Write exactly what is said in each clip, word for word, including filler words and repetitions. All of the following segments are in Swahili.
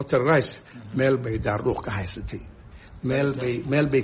Rice meel bay daarduuq ka haysatay meel bay meel bay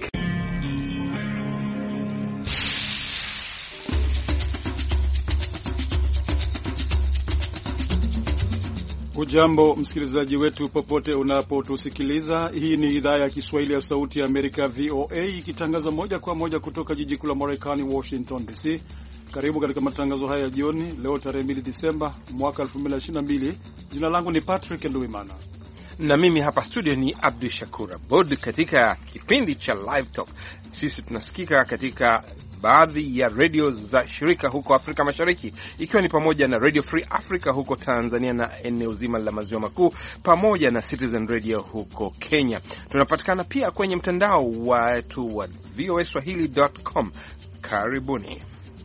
Ujambo msikilizaji wetu popote unapotusikiliza. Hii ni idhaa ya Kiswahili ya Sauti ya Amerika V O A ikitangaza moja kwa moja kutoka jiji kuu la Marekani Washington D C. Karibu katika matangazo haya ya jioni leo tarehe mbili Disemba mwaka elfu mbili ishirini na mbili. Jina langu ni Patrick Nduwimana na mimi hapa studio ni Abdul Shakur Abud. Katika kipindi cha Live Talk sisi tunasikika katika baadhi ya radio za shirika huko Afrika Mashariki, ikiwa ni pamoja na Radio Free Africa huko Tanzania na eneo zima la maziwa makuu, pamoja na Citizen Radio huko Kenya. Tunapatikana pia kwenye mtandao wetu wa v o a swahili dot com. Karibuni.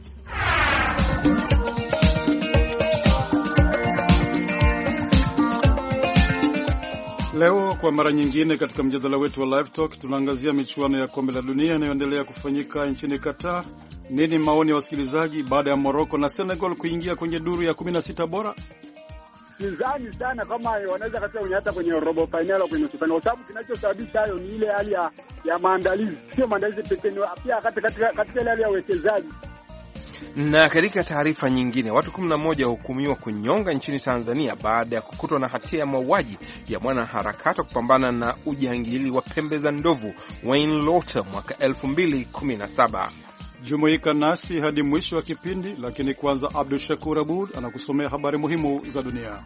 Leo kwa mara nyingine katika mjadala wetu wa Live Talk tunaangazia michuano ya kombe la dunia inayoendelea kufanyika nchini Qatar. Nini maoni ya wasikilizaji baada ya Morocco na Senegal kuingia kwenye duru ya kumi na sita bora? Sidhani sana kama wanaweza katika hata kwenye robo final au kwenye nusu final, kwa sababu kinachosababisha hayo ni ile hali ya, ya maandalizi, sio maandalizi pekee, pia katika katika ile hali ya uwekezaji. Na katika taarifa nyingine, watu kumi na moja hukumiwa kunyonga nchini Tanzania baada ya kukutwa na hatia ya mauaji ya mwanaharakati wa kupambana na ujangili wa pembe za ndovu Wayne Lotter mwaka elfu mbili kumi na saba. Jumuika nasi hadi mwisho wa kipindi, lakini kwanza Abdul Shakur Abud anakusomea habari muhimu za dunia.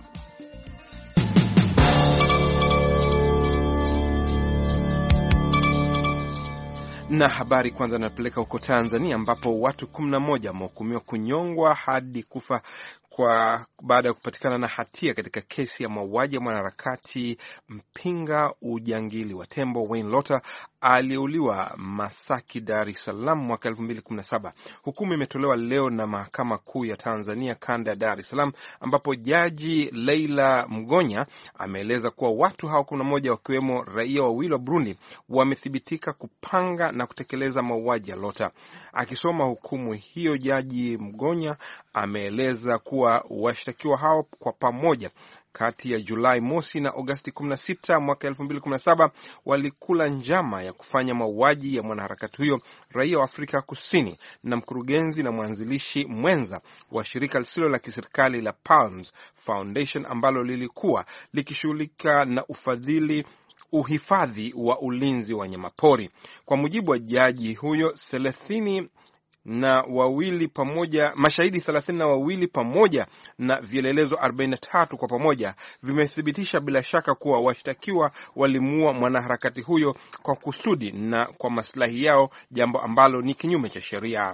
Na habari kwanza napeleka huko Tanzania ambapo watu kumi na moja wamehukumiwa kunyongwa hadi kufa kwa baada ya kupatikana na hatia katika kesi ya mauaji ya mwanaharakati mpinga ujangili wa tembo Wayne Lotter aliuliwa Masaki, Dar es Salaam mwaka elfu mbili kumi na saba. Hukumu imetolewa leo na Mahakama Kuu ya Tanzania kanda ya Dar es Salaam, ambapo Jaji Leila Mgonya ameeleza kuwa watu hao kumi na moja wakiwemo raia wawili wa Burundi wamethibitika kupanga na kutekeleza mauaji ya Lotter. Akisoma hukumu hiyo, Jaji Mgonya ameeleza kuwa washtakiwa hao kwa pamoja kati ya Julai mosi na Agosti kumi na sita mwaka elfu mbili kumi na saba walikula njama ya kufanya mauaji ya mwanaharakati huyo raia wa Afrika Kusini na mkurugenzi na mwanzilishi mwenza wa shirika lisilo la kiserikali la Palms Foundation ambalo lilikuwa likishughulika na ufadhili uhifadhi wa ulinzi wa wanyamapori. Kwa mujibu wa jaji huyo, thelathini na wawili pamoja mashahidi thelathini na wawili pamoja na vielelezo arobaini na tatu kwa pamoja vimethibitisha bila shaka kuwa washtakiwa walimuua mwanaharakati huyo kwa kusudi na kwa maslahi yao, jambo ambalo ni kinyume cha sheria.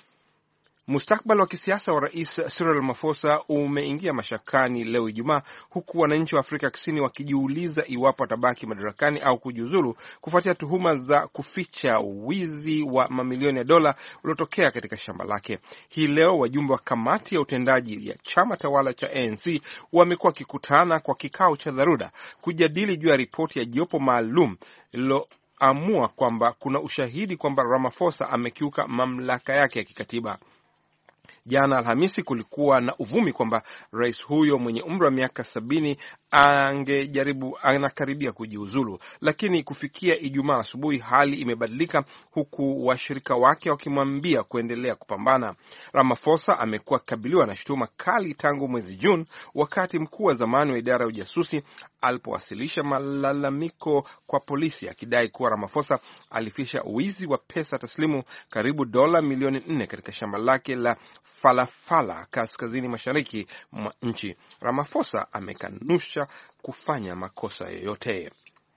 Mustakbal wa kisiasa wa Rais Cyril Ramaphosa umeingia mashakani leo Ijumaa, huku wananchi wa Afrika Kusini wakijiuliza iwapo atabaki madarakani au kujiuzulu kufuatia tuhuma za kuficha wizi wa mamilioni ya dola uliotokea katika shamba lake. Hii leo wajumbe wa kamati ya utendaji ya chama tawala cha A N C wamekuwa wakikutana kwa kikao cha dharura kujadili juu ya ripoti ya jopo maalum lilo amua kwamba kuna ushahidi kwamba Ramaphosa amekiuka mamlaka yake ya kikatiba. Jana Alhamisi kulikuwa na uvumi kwamba rais huyo mwenye umri wa miaka sabini angejaribu anakaribia kujiuzulu, lakini kufikia Ijumaa asubuhi hali imebadilika, huku washirika wake wakimwambia kuendelea kupambana. Ramaphosa amekuwa kabiliwa na shutuma kali tangu mwezi Juni, wakati mkuu wa zamani wa idara ya ujasusi alipowasilisha malalamiko kwa polisi akidai kuwa Ramaphosa alifisha wizi wa pesa taslimu karibu dola milioni nne katika shamba lake la Falafala kaskazini mashariki mwa nchi. Ramaphosa amekanusha kufanya makosa yoyote.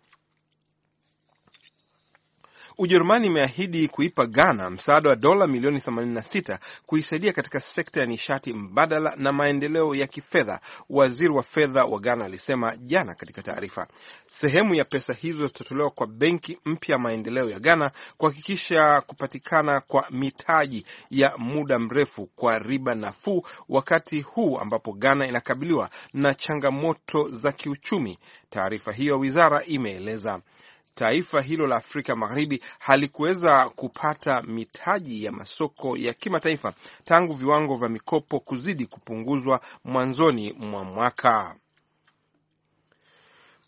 Ujerumani imeahidi kuipa Ghana msaada wa dola milioni themanini na sita kuisaidia katika sekta ya nishati mbadala na maendeleo ya kifedha, waziri wa fedha wa Ghana alisema jana katika taarifa. Sehemu ya pesa hizo zitatolewa kwa benki mpya maendeleo ya Ghana kuhakikisha kupatikana kwa mitaji ya muda mrefu kwa riba nafuu, wakati huu ambapo Ghana inakabiliwa na changamoto za kiuchumi, taarifa hiyo wizara imeeleza. Taifa hilo la Afrika Magharibi halikuweza kupata mitaji ya masoko ya kimataifa tangu viwango vya mikopo kuzidi kupunguzwa mwanzoni mwa mwaka.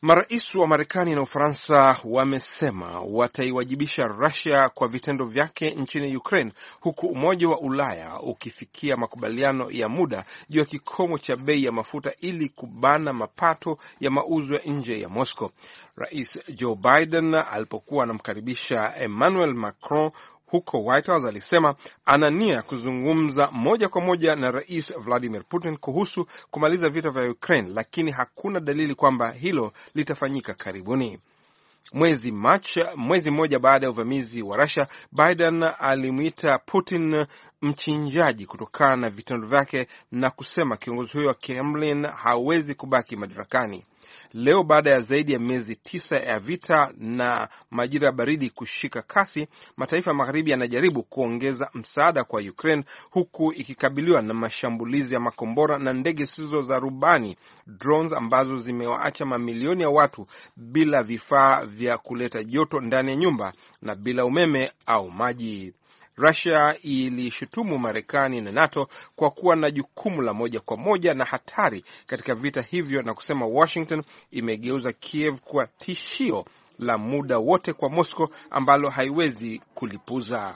Marais wa Marekani na Ufaransa wamesema wataiwajibisha Russia kwa vitendo vyake nchini Ukraine, huku Umoja wa Ulaya ukifikia makubaliano ya muda juu ya kikomo cha bei ya mafuta ili kubana mapato ya mauzo ya nje ya Moscow. Rais Joe Biden alipokuwa anamkaribisha Emmanuel Macron huko White House alisema ana nia ya kuzungumza moja kwa moja na Rais Vladimir Putin kuhusu kumaliza vita vya Ukraine, lakini hakuna dalili kwamba hilo litafanyika karibuni. Mwezi Machi, mwezi mmoja baada ya uvamizi wa Russia, Biden alimwita Putin mchinjaji kutokana na vitendo vyake na kusema kiongozi huyo wa Kremlin hawezi kubaki madarakani. Leo baada ya zaidi ya miezi tisa ya vita na majira ya baridi kushika kasi, mataifa ya magharibi yanajaribu kuongeza msaada kwa Ukraine huku ikikabiliwa na mashambulizi ya makombora na ndege zisizo za rubani, drones, ambazo zimewaacha mamilioni ya watu bila vifaa vya kuleta joto ndani ya nyumba na bila umeme au maji. Russia ilishutumu Marekani na NATO kwa kuwa na jukumu la moja kwa moja na hatari katika vita hivyo na kusema Washington imegeuza Kiev kuwa tishio la muda wote kwa Moscow ambalo haiwezi kulipuza.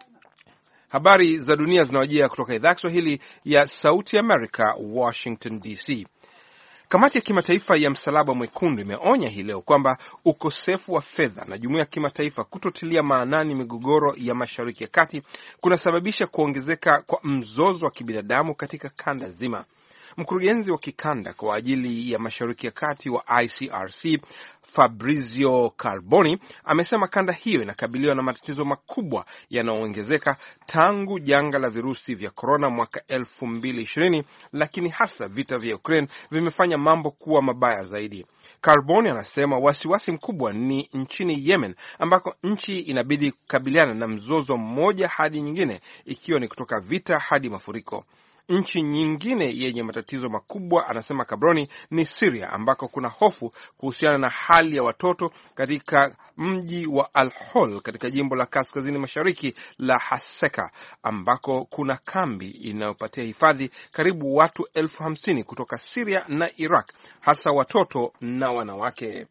Habari za dunia zinawajia kutoka idhaa ya Kiswahili ya Sauti America, Washington D C. Kamati ya kimataifa ya Msalaba Mwekundu imeonya hii leo kwamba ukosefu wa fedha na jumuiya ya kimataifa kutotilia maanani migogoro ya Mashariki ya Kati kunasababisha kuongezeka kwa mzozo wa kibinadamu katika kanda zima. Mkurugenzi wa kikanda kwa ajili ya Mashariki ya Kati wa I C R C, Fabrizio Carboni, amesema kanda hiyo inakabiliwa na matatizo makubwa yanayoongezeka tangu janga la virusi vya korona mwaka elfu mbili ishirini, lakini hasa vita vya Ukraine vimefanya mambo kuwa mabaya zaidi. Carboni anasema wasiwasi mkubwa ni nchini Yemen, ambako nchi inabidi kukabiliana na mzozo mmoja hadi nyingine, ikiwa ni kutoka vita hadi mafuriko. Nchi nyingine yenye matatizo makubwa, anasema Cabroni, ni Syria, ambako kuna hofu kuhusiana na hali ya watoto katika mji wa Al-Hol katika jimbo la kaskazini mashariki la Haseka, ambako kuna kambi inayopatia hifadhi karibu watu elfu hamsini kutoka Syria na Iraq, hasa watoto na wanawake.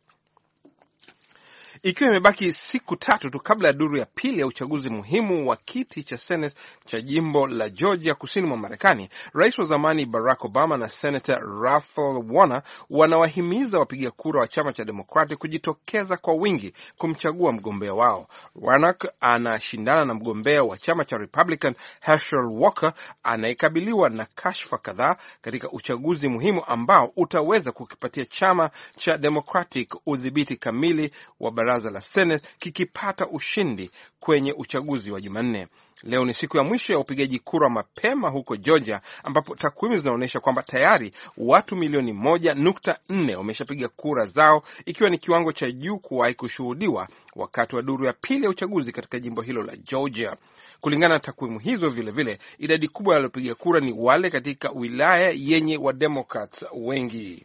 Ikiwa imebaki siku tatu tu kabla ya duru ya pili ya uchaguzi muhimu wa kiti cha Senate cha jimbo la Georgia kusini mwa Marekani, rais wa zamani Barack Obama na Senator Raphael Warnock wanawahimiza wapiga kura wa chama cha Democratic kujitokeza kwa wingi kumchagua mgombea wao. Warnock anashindana na mgombea wa chama cha Republican Herschel Walker anayekabiliwa na kashfa kadhaa katika uchaguzi muhimu ambao utaweza kukipatia chama cha Democratic udhibiti kamili wa baraza la Senate kikipata ushindi kwenye uchaguzi wa Jumanne. Leo ni siku ya mwisho ya upigaji kura mapema huko Georgia, ambapo takwimu zinaonyesha kwamba tayari watu milioni moja nukta nne wameshapiga kura zao, ikiwa ni kiwango cha juu kuwahi kushuhudiwa wakati wa duru ya pili ya uchaguzi katika jimbo hilo la Georgia. Kulingana na takwimu hizo, vile vile idadi kubwa ya waliopiga kura ni wale katika wilaya yenye wademokrats wengi.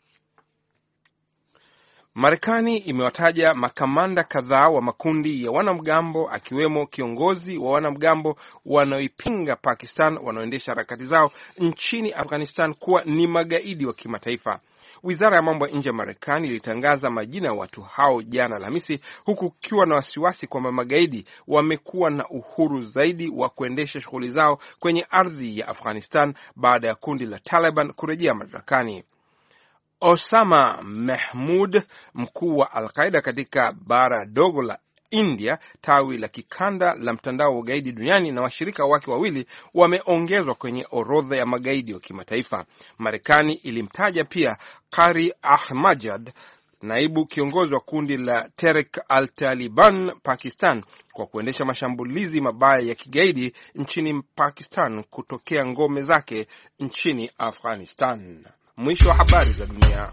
Marekani imewataja makamanda kadhaa wa makundi ya wanamgambo, akiwemo kiongozi wa wanamgambo wanaoipinga Pakistan wanaoendesha harakati zao nchini Afghanistan kuwa ni magaidi wa kimataifa. Wizara ya mambo ya nje ya Marekani ilitangaza majina ya watu hao jana Alhamisi, huku kukiwa na wasiwasi kwamba magaidi wamekuwa na uhuru zaidi wa kuendesha shughuli zao kwenye ardhi ya Afghanistan baada ya kundi la Taliban kurejea madarakani. Osama Mahmud, mkuu wa Al-Qaeda katika bara dogo la India, tawi la kikanda la mtandao wa ugaidi duniani, na washirika wake wawili wameongezwa kwenye orodha ya magaidi wa kimataifa. Marekani ilimtaja pia Qari Ahmad, naibu kiongozi wa kundi la Tehrik al-Taliban Pakistan, kwa kuendesha mashambulizi mabaya ya kigaidi nchini Pakistan kutokea ngome zake nchini Afghanistan. Mwisho wa habari za dunia.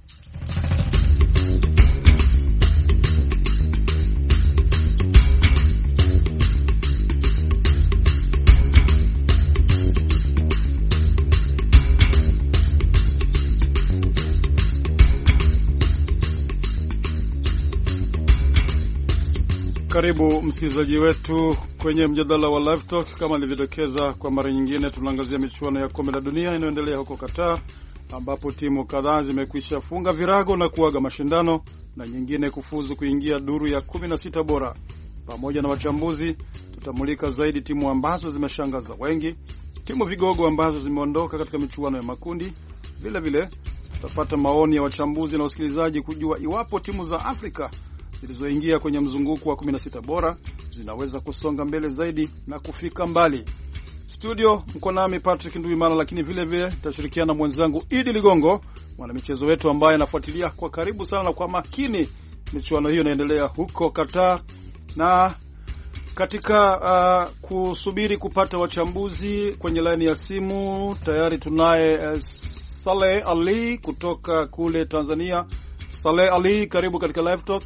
Karibu msikilizaji wetu kwenye mjadala wa Live Talk. Kama nilivyodokeza, kwa mara nyingine tunaangazia michuano ya kombe la dunia inayoendelea huko Qatar, ambapo timu kadhaa zimekwisha funga virago na kuaga mashindano na nyingine kufuzu kuingia duru ya kumi na sita bora. Pamoja na wachambuzi, tutamulika zaidi timu ambazo zimeshangaza wengi, timu vigogo ambazo zimeondoka katika michuano ya makundi. Vile vile tutapata maoni ya wachambuzi na wasikilizaji kujua iwapo timu za Afrika zilizoingia kwenye mzunguko wa kumi na sita bora zinaweza kusonga mbele zaidi na kufika mbali. Studio mko nami Patrick Nduimana, lakini vile vile tutashirikiana na mwenzangu Idi Ligongo, mwanamichezo wetu ambaye anafuatilia kwa karibu sana na kwa makini michuano hiyo inaendelea huko Qatar. Na katika uh, kusubiri kupata wachambuzi kwenye laini ya simu, tayari tunaye uh, Saleh Ali kutoka kule Tanzania. Saleh Ali, karibu katika Live Talk.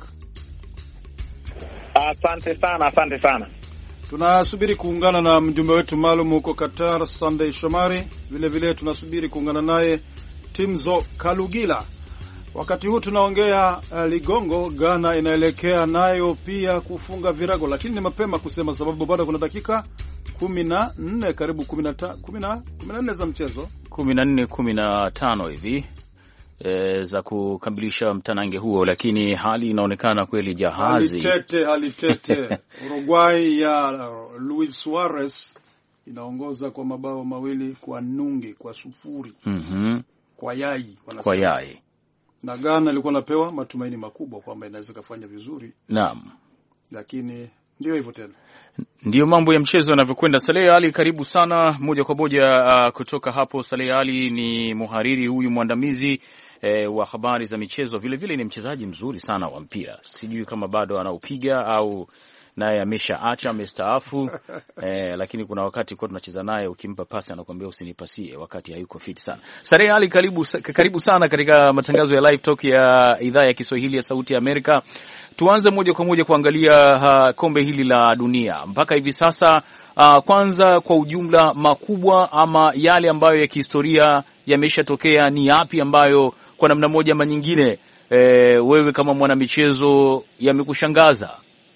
Asante sana, asante sana. Tunasubiri kuungana na mjumbe wetu maalum huko Qatar, Sunday Shomari. Vile vile tunasubiri kuungana naye Timzo Kalugila. Wakati huu tunaongea uh, Ligongo, Ghana inaelekea nayo pia kufunga virago, lakini ni mapema kusema sababu bado kuna dakika kumi na nne karibu kumi na nne za mchezo, kumi na nne kumi na tano hivi e, za kukamilisha mtanange huo, lakini hali inaonekana kweli jahazi hali tete, hali tete. Uruguay ya Luis Suarez inaongoza kwa mabao mawili kwa nunge kwa sufuri. Mhm. Kwa yai wanasema. Kwa yai. Na Ghana ilikuwa napewa matumaini makubwa kwamba inaweza kufanya vizuri. Naam. Lakini ndio hivyo tena. Ndio mambo ya mchezo yanavyokwenda. Saleh Ali, karibu sana moja kwa moja uh, kutoka hapo. Saleh Ali ni muhariri huyu mwandamizi eh, wa habari za michezo, vile vile ni mchezaji mzuri sana wa mpira. Sijui kama bado anaupiga au naye ameshaacha, amestaafu. eh, lakini kuna wakati kwa tunacheza naye, ukimpa pasi anakuambia usinipasie wakati hayuko fit sana. Saleh Ali, karibu karibu sana katika matangazo ya Live Talk ya idhaa ya Kiswahili ya Sauti ya Amerika. Tuanze moja kwa moja kuangalia uh, kombe hili la dunia mpaka hivi sasa. Uh, kwanza kwa ujumla, makubwa ama yale ambayo ya kihistoria yameshatokea ni yapi ambayo kwa namna moja ama nyingine eh, wewe kama mwanamichezo yamekushangaza?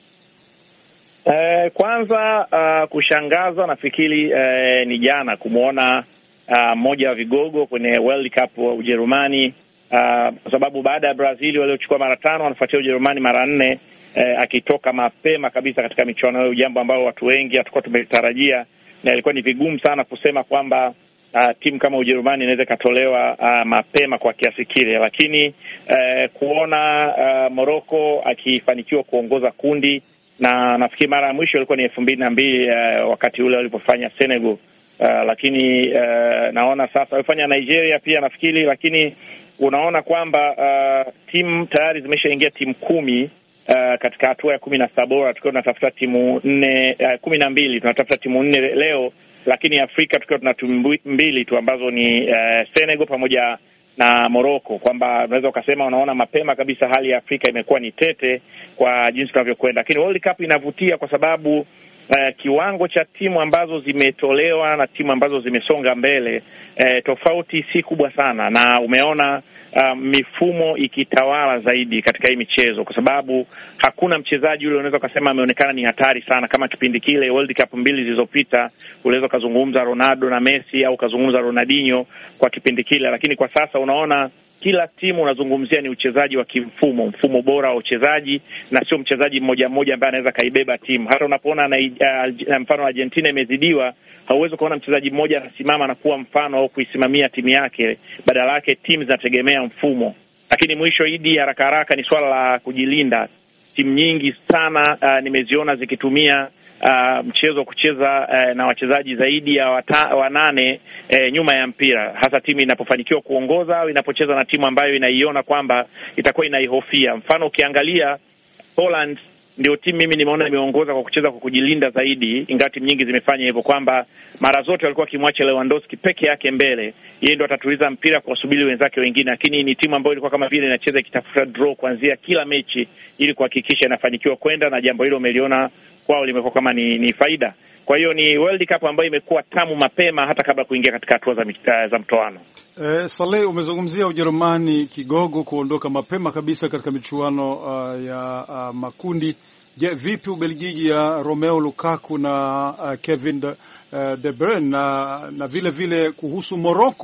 Eh, kwanza uh, kushangaza nafikiri eh, ni jana kumuona mmoja uh, wa vigogo kwenye World Cup wa Ujerumani, kwa uh, sababu baada ya Brazil waliochukua mara tano wanafuatia Ujerumani mara nne, eh, akitoka mapema kabisa katika michuano hiyo, jambo ambalo watu wengi hatakuwa tumetarajia, na ilikuwa ni vigumu sana kusema kwamba uh, timu kama Ujerumani inaweza katolewa uh, mapema kwa kiasi kile, lakini uh, kuona uh, Morocco akifanikiwa kuongoza kundi, na nafikiri mara ya mwisho ilikuwa ni elfu mbili na mbili uh, wakati ule walipofanya Senegal, uh, lakini uh, naona sasa walifanya Nigeria pia nafikiri, lakini unaona kwamba uh, timu tayari zimeshaingia timu kumi uh, katika hatua ya kumi na saba bora, tukiwa tunatafuta timu nne uh, kumi na mbili tunatafuta timu nne leo, lakini Afrika tukiwa tuna timu mbili tu ambazo ni uh, Senegal pamoja na Morocco, kwamba unaweza ukasema unaona mapema kabisa hali ya Afrika imekuwa ni tete kwa jinsi tunavyokwenda. Lakini World Cup inavutia kwa sababu uh, kiwango cha timu ambazo zimetolewa na timu ambazo zimesonga mbele uh, tofauti si kubwa sana, na umeona uh, mifumo ikitawala zaidi katika hii michezo, kwa sababu hakuna mchezaji yule unaweza kusema ameonekana ni hatari sana kama kipindi kile World Cup mbili zilizopita. Unaweza kuzungumza Ronaldo na Messi au kuzungumza Ronaldinho kwa kipindi kile, lakini kwa sasa unaona kila timu unazungumzia ni uchezaji wa kimfumo, mfumo bora wa uchezaji, na sio mchezaji mmoja mmoja ambaye anaweza kaibeba timu. Hata unapoona na uh, mfano Argentina imezidiwa, hauwezi kuona mchezaji mmoja anasimama na kuwa mfano au kuisimamia timu yake, badala yake timu zinategemea mfumo. Lakini mwisho Idi, haraka haraka ni swala la kujilinda. Timu nyingi sana uh, nimeziona zikitumia Uh, mchezo kucheza uh, na wachezaji zaidi ya wata, wanane uh, nyuma ya mpira, hasa timu inapofanikiwa kuongoza au inapocheza na timu ambayo inaiona kwamba itakuwa inaihofia. Mfano ukiangalia Poland ndio timu mimi nimeona imeongoza kwa kucheza kwa kujilinda zaidi, ingawa timu nyingi zimefanya hivyo, kwamba mara zote walikuwa kimwacha Lewandowski peke yake mbele, yeye ndio atatuliza mpira kwa kusubiri wenzake wengine. Lakini ni timu ambayo ilikuwa kama vile inacheza ikitafuta draw kuanzia kila mechi ili kuhakikisha inafanikiwa kwenda, na jambo hilo umeliona kwao limekuwa kama ni, ni faida. Kwa hiyo ni World Cup ambayo imekuwa tamu mapema hata kabla kuingia katika hatua za, za mtoano. Eh, Saleh, umezungumzia Ujerumani kigogo kuondoka mapema kabisa katika michuano uh, ya uh, makundi. Je, vipi Ubelgiji ya Romelu Lukaku na uh, Kevin De, uh, De Bruyne na, na vile vile kuhusu Morocco?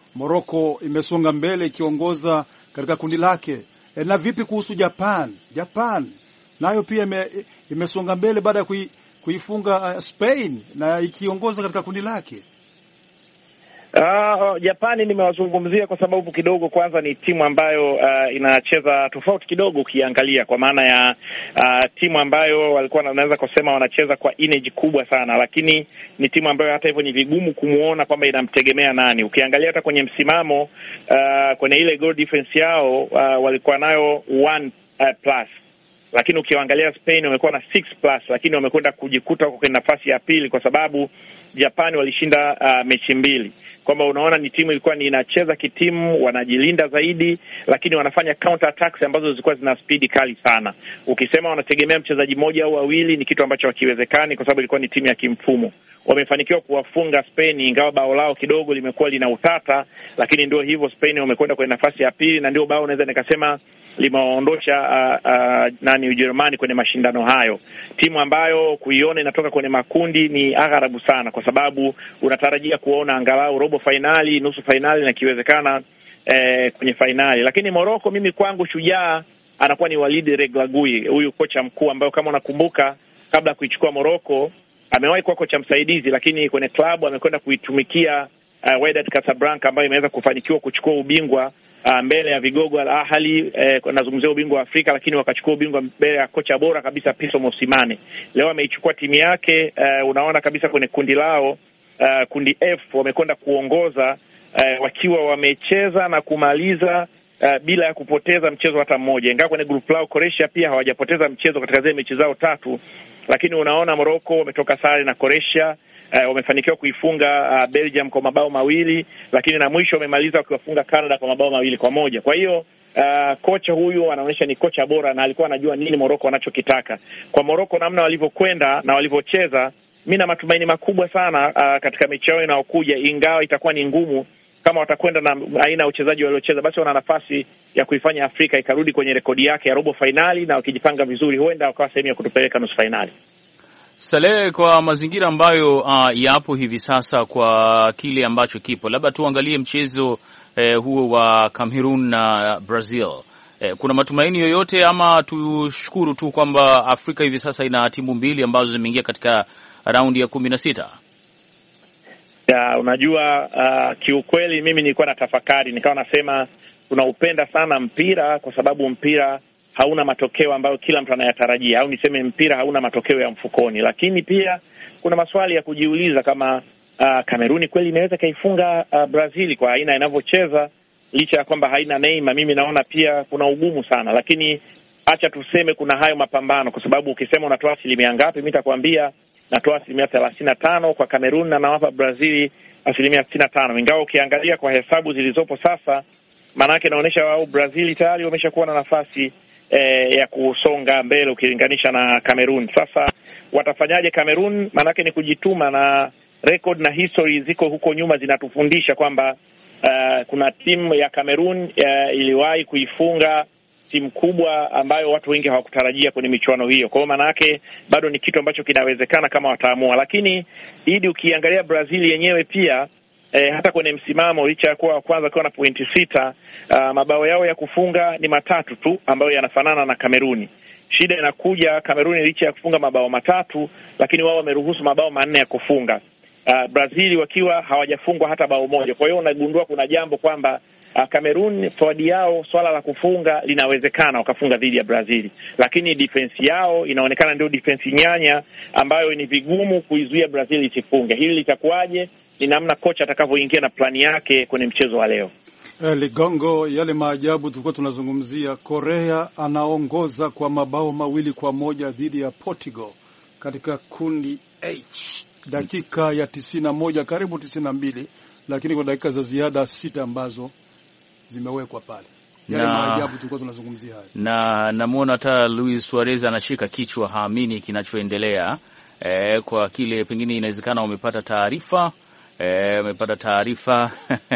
Morocco imesonga mbele ikiongoza katika kundi lake. E, na vipi kuhusu Japan? Japan nayo pia ime, imesonga mbele baada ya kui, kuifunga uh, Spain na ikiongoza katika kundi lake. Uh, Japani nimewazungumzia kwa sababu kidogo kwanza ni timu ambayo uh, inacheza tofauti kidogo ukiangalia, kwa maana ya uh, timu ambayo walikuwa wanaweza kusema wanacheza kwa energy kubwa sana, lakini ni timu ambayo hata hivyo ni vigumu kumuona kwamba inamtegemea nani. Ukiangalia hata kwenye msimamo uh, kwenye ile goal defense yao uh, walikuwa nayo one uh, plus, lakini ukiangalia Spain wamekuwa na six plus, lakini wamekwenda kujikuta kwa kwenye nafasi ya pili kwa sababu Japani walishinda uh, mechi mbili. Kwamba unaona ni timu ilikuwa ni inacheza kitimu, wanajilinda zaidi, lakini wanafanya counter attacks ambazo zilikuwa zina speed kali sana. Ukisema wanategemea mchezaji mmoja au wawili ni kitu ambacho hakiwezekani kwa sababu ilikuwa ni timu ya kimfumo. Wamefanikiwa kuwafunga Spain ingawa bao lao kidogo limekuwa lina utata, lakini ndio hivyo Spain wamekwenda kwenye nafasi ya pili na ndio bao naweza nikasema limeondosha uh, uh, nani Ujerumani kwenye mashindano hayo. Timu ambayo kuiona inatoka kwenye makundi ni agharabu sana kwa sababu unatarajia kuona angalau robo finali, nusu finali na kiwezekana eh, kwenye finali. Lakini Morocco mimi kwangu shujaa anakuwa ni Walid Regragui, huyu kocha mkuu ambaye kama unakumbuka kabla kuichukua Morocco amewahi kuwa kocha msaidizi, lakini kwenye klabu amekwenda kuitumikia uh, Wydad Casablanca ambayo imeweza kufanikiwa kuchukua ubingwa Uh, mbele ya vigogo Al Ahly, eh, nazungumzia ubingwa wa Afrika, lakini wakachukua ubingwa mbele ya kocha bora kabisa Pitso Mosimane. Leo ameichukua timu yake, uh, unaona kabisa kwenye kundi lao uh, kundi F wamekwenda kuongoza uh, wakiwa wamecheza na kumaliza uh, bila ya kupoteza mchezo hata mmoja. Ingawa kwenye group lao Croatia pia hawajapoteza mchezo katika zile mechi zao tatu, lakini unaona Morocco wametoka sare na Croatia. Uh, wamefanikiwa kuifunga uh, Belgium kwa mabao mawili, lakini na mwisho wamemaliza wakiwafunga Canada kwa mabao mawili kwa moja. Kwa hiyo uh, kocha huyu anaonyesha ni kocha bora na alikuwa anajua nini Morocco wanachokitaka. Kwa Morocco namna walivyokwenda na walivyocheza, mimi na matumaini makubwa sana uh, katika mechi yao inayokuja, ingawa itakuwa ni ngumu kama watakwenda na aina ya uchezaji waliocheza, basi wana nafasi ya kuifanya Afrika ikarudi kwenye rekodi yake ya robo finali, na wakijipanga vizuri huenda wakawa sehemu ya kutupeleka nusu finali. Saleh, kwa mazingira ambayo uh, yapo hivi sasa, kwa kile ambacho kipo, labda tuangalie mchezo eh, huo wa Cameroon na Brazil. Eh, kuna matumaini yoyote ama tushukuru tu kwamba Afrika hivi sasa ina timu mbili ambazo zimeingia katika raundi ya kumi na sita? Ya, unajua uh, kiukweli mimi nilikuwa na tafakari, nikawa nasema tunaupenda sana mpira kwa sababu mpira hauna matokeo ambayo kila mtu anayatarajia, au niseme mpira hauna matokeo ya mfukoni. Lakini pia kuna maswali ya kujiuliza kama uh, Kameruni kweli inaweza kaifunga uh, Brazil kwa aina inavyocheza, licha ya kwamba haina Neymar. Mimi naona pia kuna ugumu sana, lakini acha tuseme kuna hayo mapambano, kwa sababu ukisema unatoa asilimia ngapi, mimi nitakwambia natoa asilimia thelathini na tano kwa Kamerun na nawapa Brazil asilimia sitini na tano. Ingawa ukiangalia kwa hesabu zilizopo sasa, maana yake inaonyesha wao Brazil tayari wameshakuwa na nafasi E, ya kusonga mbele ukilinganisha na Cameroon. Sasa watafanyaje Cameroon? Maana yake ni kujituma, na record na history ziko huko nyuma zinatufundisha kwamba uh, kuna timu ya Cameroon uh, iliwahi kuifunga timu kubwa ambayo watu wengi hawakutarajia kwenye michuano hiyo. Kwa hiyo maana yake bado ni kitu ambacho kinawezekana kama wataamua. Lakini hidi ukiangalia Brazil yenyewe pia E, hata kwenye msimamo licha ya kuwa kwanza kwa na pointi sita, uh, mabao yao ya kufunga ni matatu tu ambayo yanafanana na Kameruni. Shida inakuja Kameruni licha ya kufunga mabao matatu, lakini wao wameruhusu mabao manne ya kufunga. Uh, Brazil wakiwa hawajafungwa hata bao moja. Kwa hiyo unagundua kuna jambo kwamba uh, Kameruni forward yao swala la kufunga linawezekana wakafunga dhidi ya Brazil, lakini defense yao inaonekana ndio defense nyanya ambayo ni vigumu kuizuia Brazil isifunge. Hili litakuwaje? Ni namna kocha atakavyoingia na plani yake kwenye mchezo wa leo. Eh, Ligongo, yale maajabu tulikuwa tunazungumzia. Korea anaongoza kwa mabao mawili kwa moja dhidi ya Portugal katika kundi H. Dakika ya tisini na moja karibu tisini na mbili, lakini kwa dakika za ziada sita ambazo zimewekwa pale. Yale na maajabu tulikuwa tunazungumzia haya. Na namuona hata Luis Suarez anashika kichwa, haamini kinachoendelea. Eh, kwa kile pengine inawezekana wamepata taarifa Eh, umepata taarifa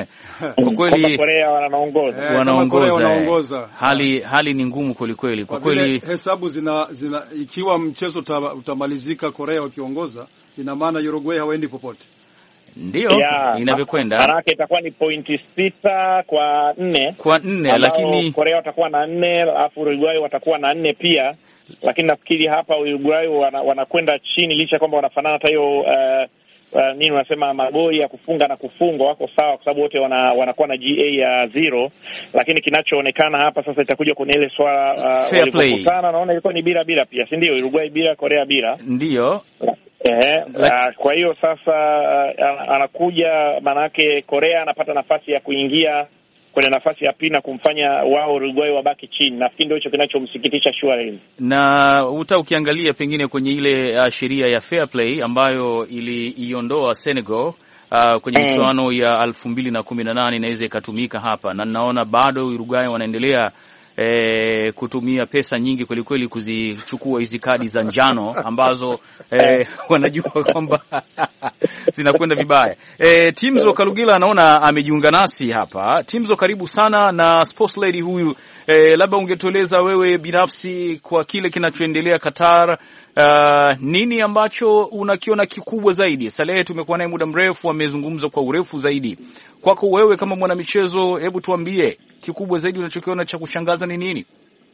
kwa kweli Korea wanaongoza eh, wanaongoza wanaongoza hali hali ni ngumu kweli kweli kwa kweli. Hesabu zina, zina ikiwa mchezo utamalizika Korea wakiongoza, ina maana Uruguay hawaendi popote. Ndio inavyokwenda. Maana itakuwa ni pointi sita kwa nne. Kwa nne, lakini Korea watakuwa na nne, alafu Uruguay watakuwa na nne pia. Lakini nafikiri hapa Uruguay wanakwenda wana chini licha kwamba wanafanana hata hiyo uh, uh, nini unasema magoli ya kufunga na kufungwa wako sawa kwa sababu wote wana, wanakuwa na G A ya zero, lakini kinachoonekana hapa sasa itakuja kwenye ile swala uh, walipokutana naona ilikuwa ni bila bila pia, si ndio? Uruguay bila, Korea bila. Ndio. Eh, uh, kwa hiyo sasa uh, anakuja manake Korea anapata nafasi ya kuingia kwenye nafasi ya pili na kumfanya wao Uruguay wabaki chini. Nafikiri ndio hicho kinachomsikitisha Suarez. Na uta ukiangalia pengine kwenye ile uh, sheria ya fair play ambayo iliiondoa Senegal uh, kwenye mchuano mm. ya elfu mbili na kumi na nane inaweza ikatumika hapa, na ninaona bado Uruguay wanaendelea E, kutumia pesa nyingi kweli kweli kuzichukua hizi kadi za njano ambazo e, wanajua kwamba zinakwenda vibaya. E, Timzo Kalugila anaona amejiunga nasi hapa. Timzo, karibu sana na Sports Lady huyu. E, labda ungetueleza wewe binafsi kwa kile kinachoendelea Qatar, uh, nini ambacho unakiona kikubwa zaidi? Saleh tumekuwa naye muda mrefu, amezungumza kwa urefu zaidi. Kwako wewe kama mwanamichezo, hebu tuambie kikubwa zaidi unachokiona cha kushangaza ni nini?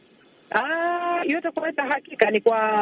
Ah, yote kwa hakika ni kwa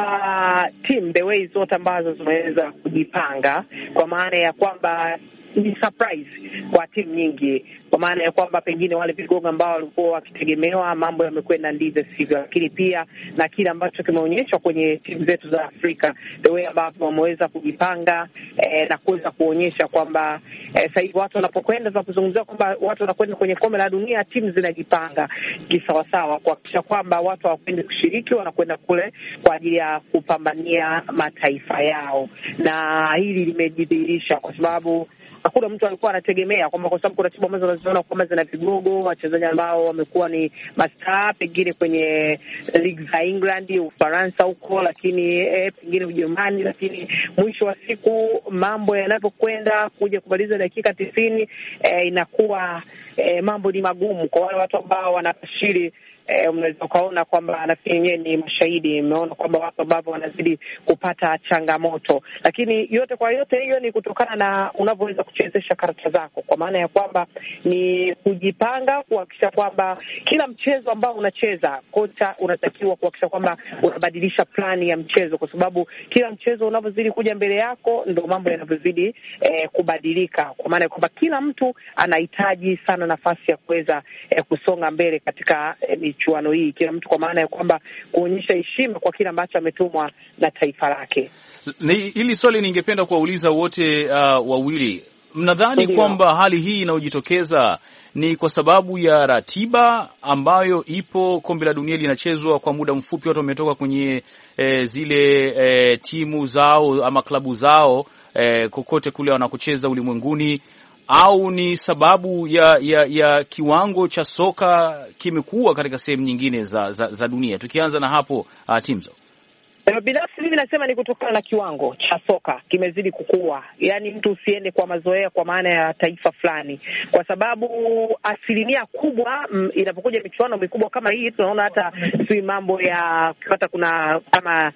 team the way zote ambazo zimeweza kujipanga, kwa maana ya kwamba ni surprise kwa timu nyingi, kwa maana ya kwamba pengine wale vigogo ambao walikuwa wakitegemewa mambo yamekwenda ndivyo sivyo, lakini pia na kile ambacho kimeonyeshwa kwenye timu zetu za Afrika, the way ambavyo wameweza kujipanga eh, na kuweza kuonyesha kwamba eh, sasa hivi watu wanapokwenda za kuzungumzia kwamba watu wanakwenda kwenye kombe la dunia, timu zinajipanga kisawasawa kuhakikisha kwamba watu hawakwenda kushiriki, wanakwenda kule kwa ajili ya kupambania mataifa yao, na hili limejidhihirisha kwa sababu hakuna mtu alikuwa anategemea kwamba, kwa sababu kuna timu ambazo wanaziona kwamba zina vigogo, wachezaji ambao wamekuwa ni mastaa pengine kwenye ligi za England, Ufaransa huko, lakini eh, pengine Ujerumani, lakini mwisho wa siku mambo yanapokwenda kuja kumaliza dakika tisini eh, inakuwa eh, mambo ni magumu kwa wale watu ambao wanabashiri. Eh, mnaweza kuona kwamba nafikiri yenyewe ni mashahidi, mmeona kwamba watu ambao wanazidi kupata changamoto, lakini yote kwa yote hiyo ni kutokana na unavyoweza kuchezesha karata zako, kwa maana ya kwamba ni kujipanga kuhakikisha kwamba kila mchezo ambao unacheza, kocha unatakiwa kuhakikisha kwamba unabadilisha plani ya mchezo, kwa sababu kila mchezo unavyozidi kuja mbele yako ndio mambo yanavyozidi eh, kubadilika, kwa maana ya kwamba kila mtu anahitaji sana nafasi ya kuweza eh, kusonga mbele katika eh, michuano hii, kila mtu, kwa maana ya kwamba kuonyesha heshima kwa kile ambacho ametumwa na taifa lake. Hili swali ningependa kuwauliza wote uh, wawili. Mnadhani kwamba hali hii inayojitokeza ni kwa sababu ya ratiba ambayo ipo, kombe la dunia linachezwa kwa muda mfupi, watu wametoka kwenye eh, zile eh, timu zao ama klabu zao eh, kokote kule wanakocheza ulimwenguni, au ni sababu ya ya ya kiwango cha soka kimekuwa katika sehemu nyingine za, za za dunia? Tukianza na hapo uh, Timzo. Binafsi mimi nasema ni kutokana na kiwango cha soka kimezidi kukua. Yaani mtu usiende kwa mazoea kwa maana ya taifa fulani, kwa sababu asilimia kubwa m, inapokuja michuano mikubwa kama hii, tunaona hata si mambo ya hata kuna kama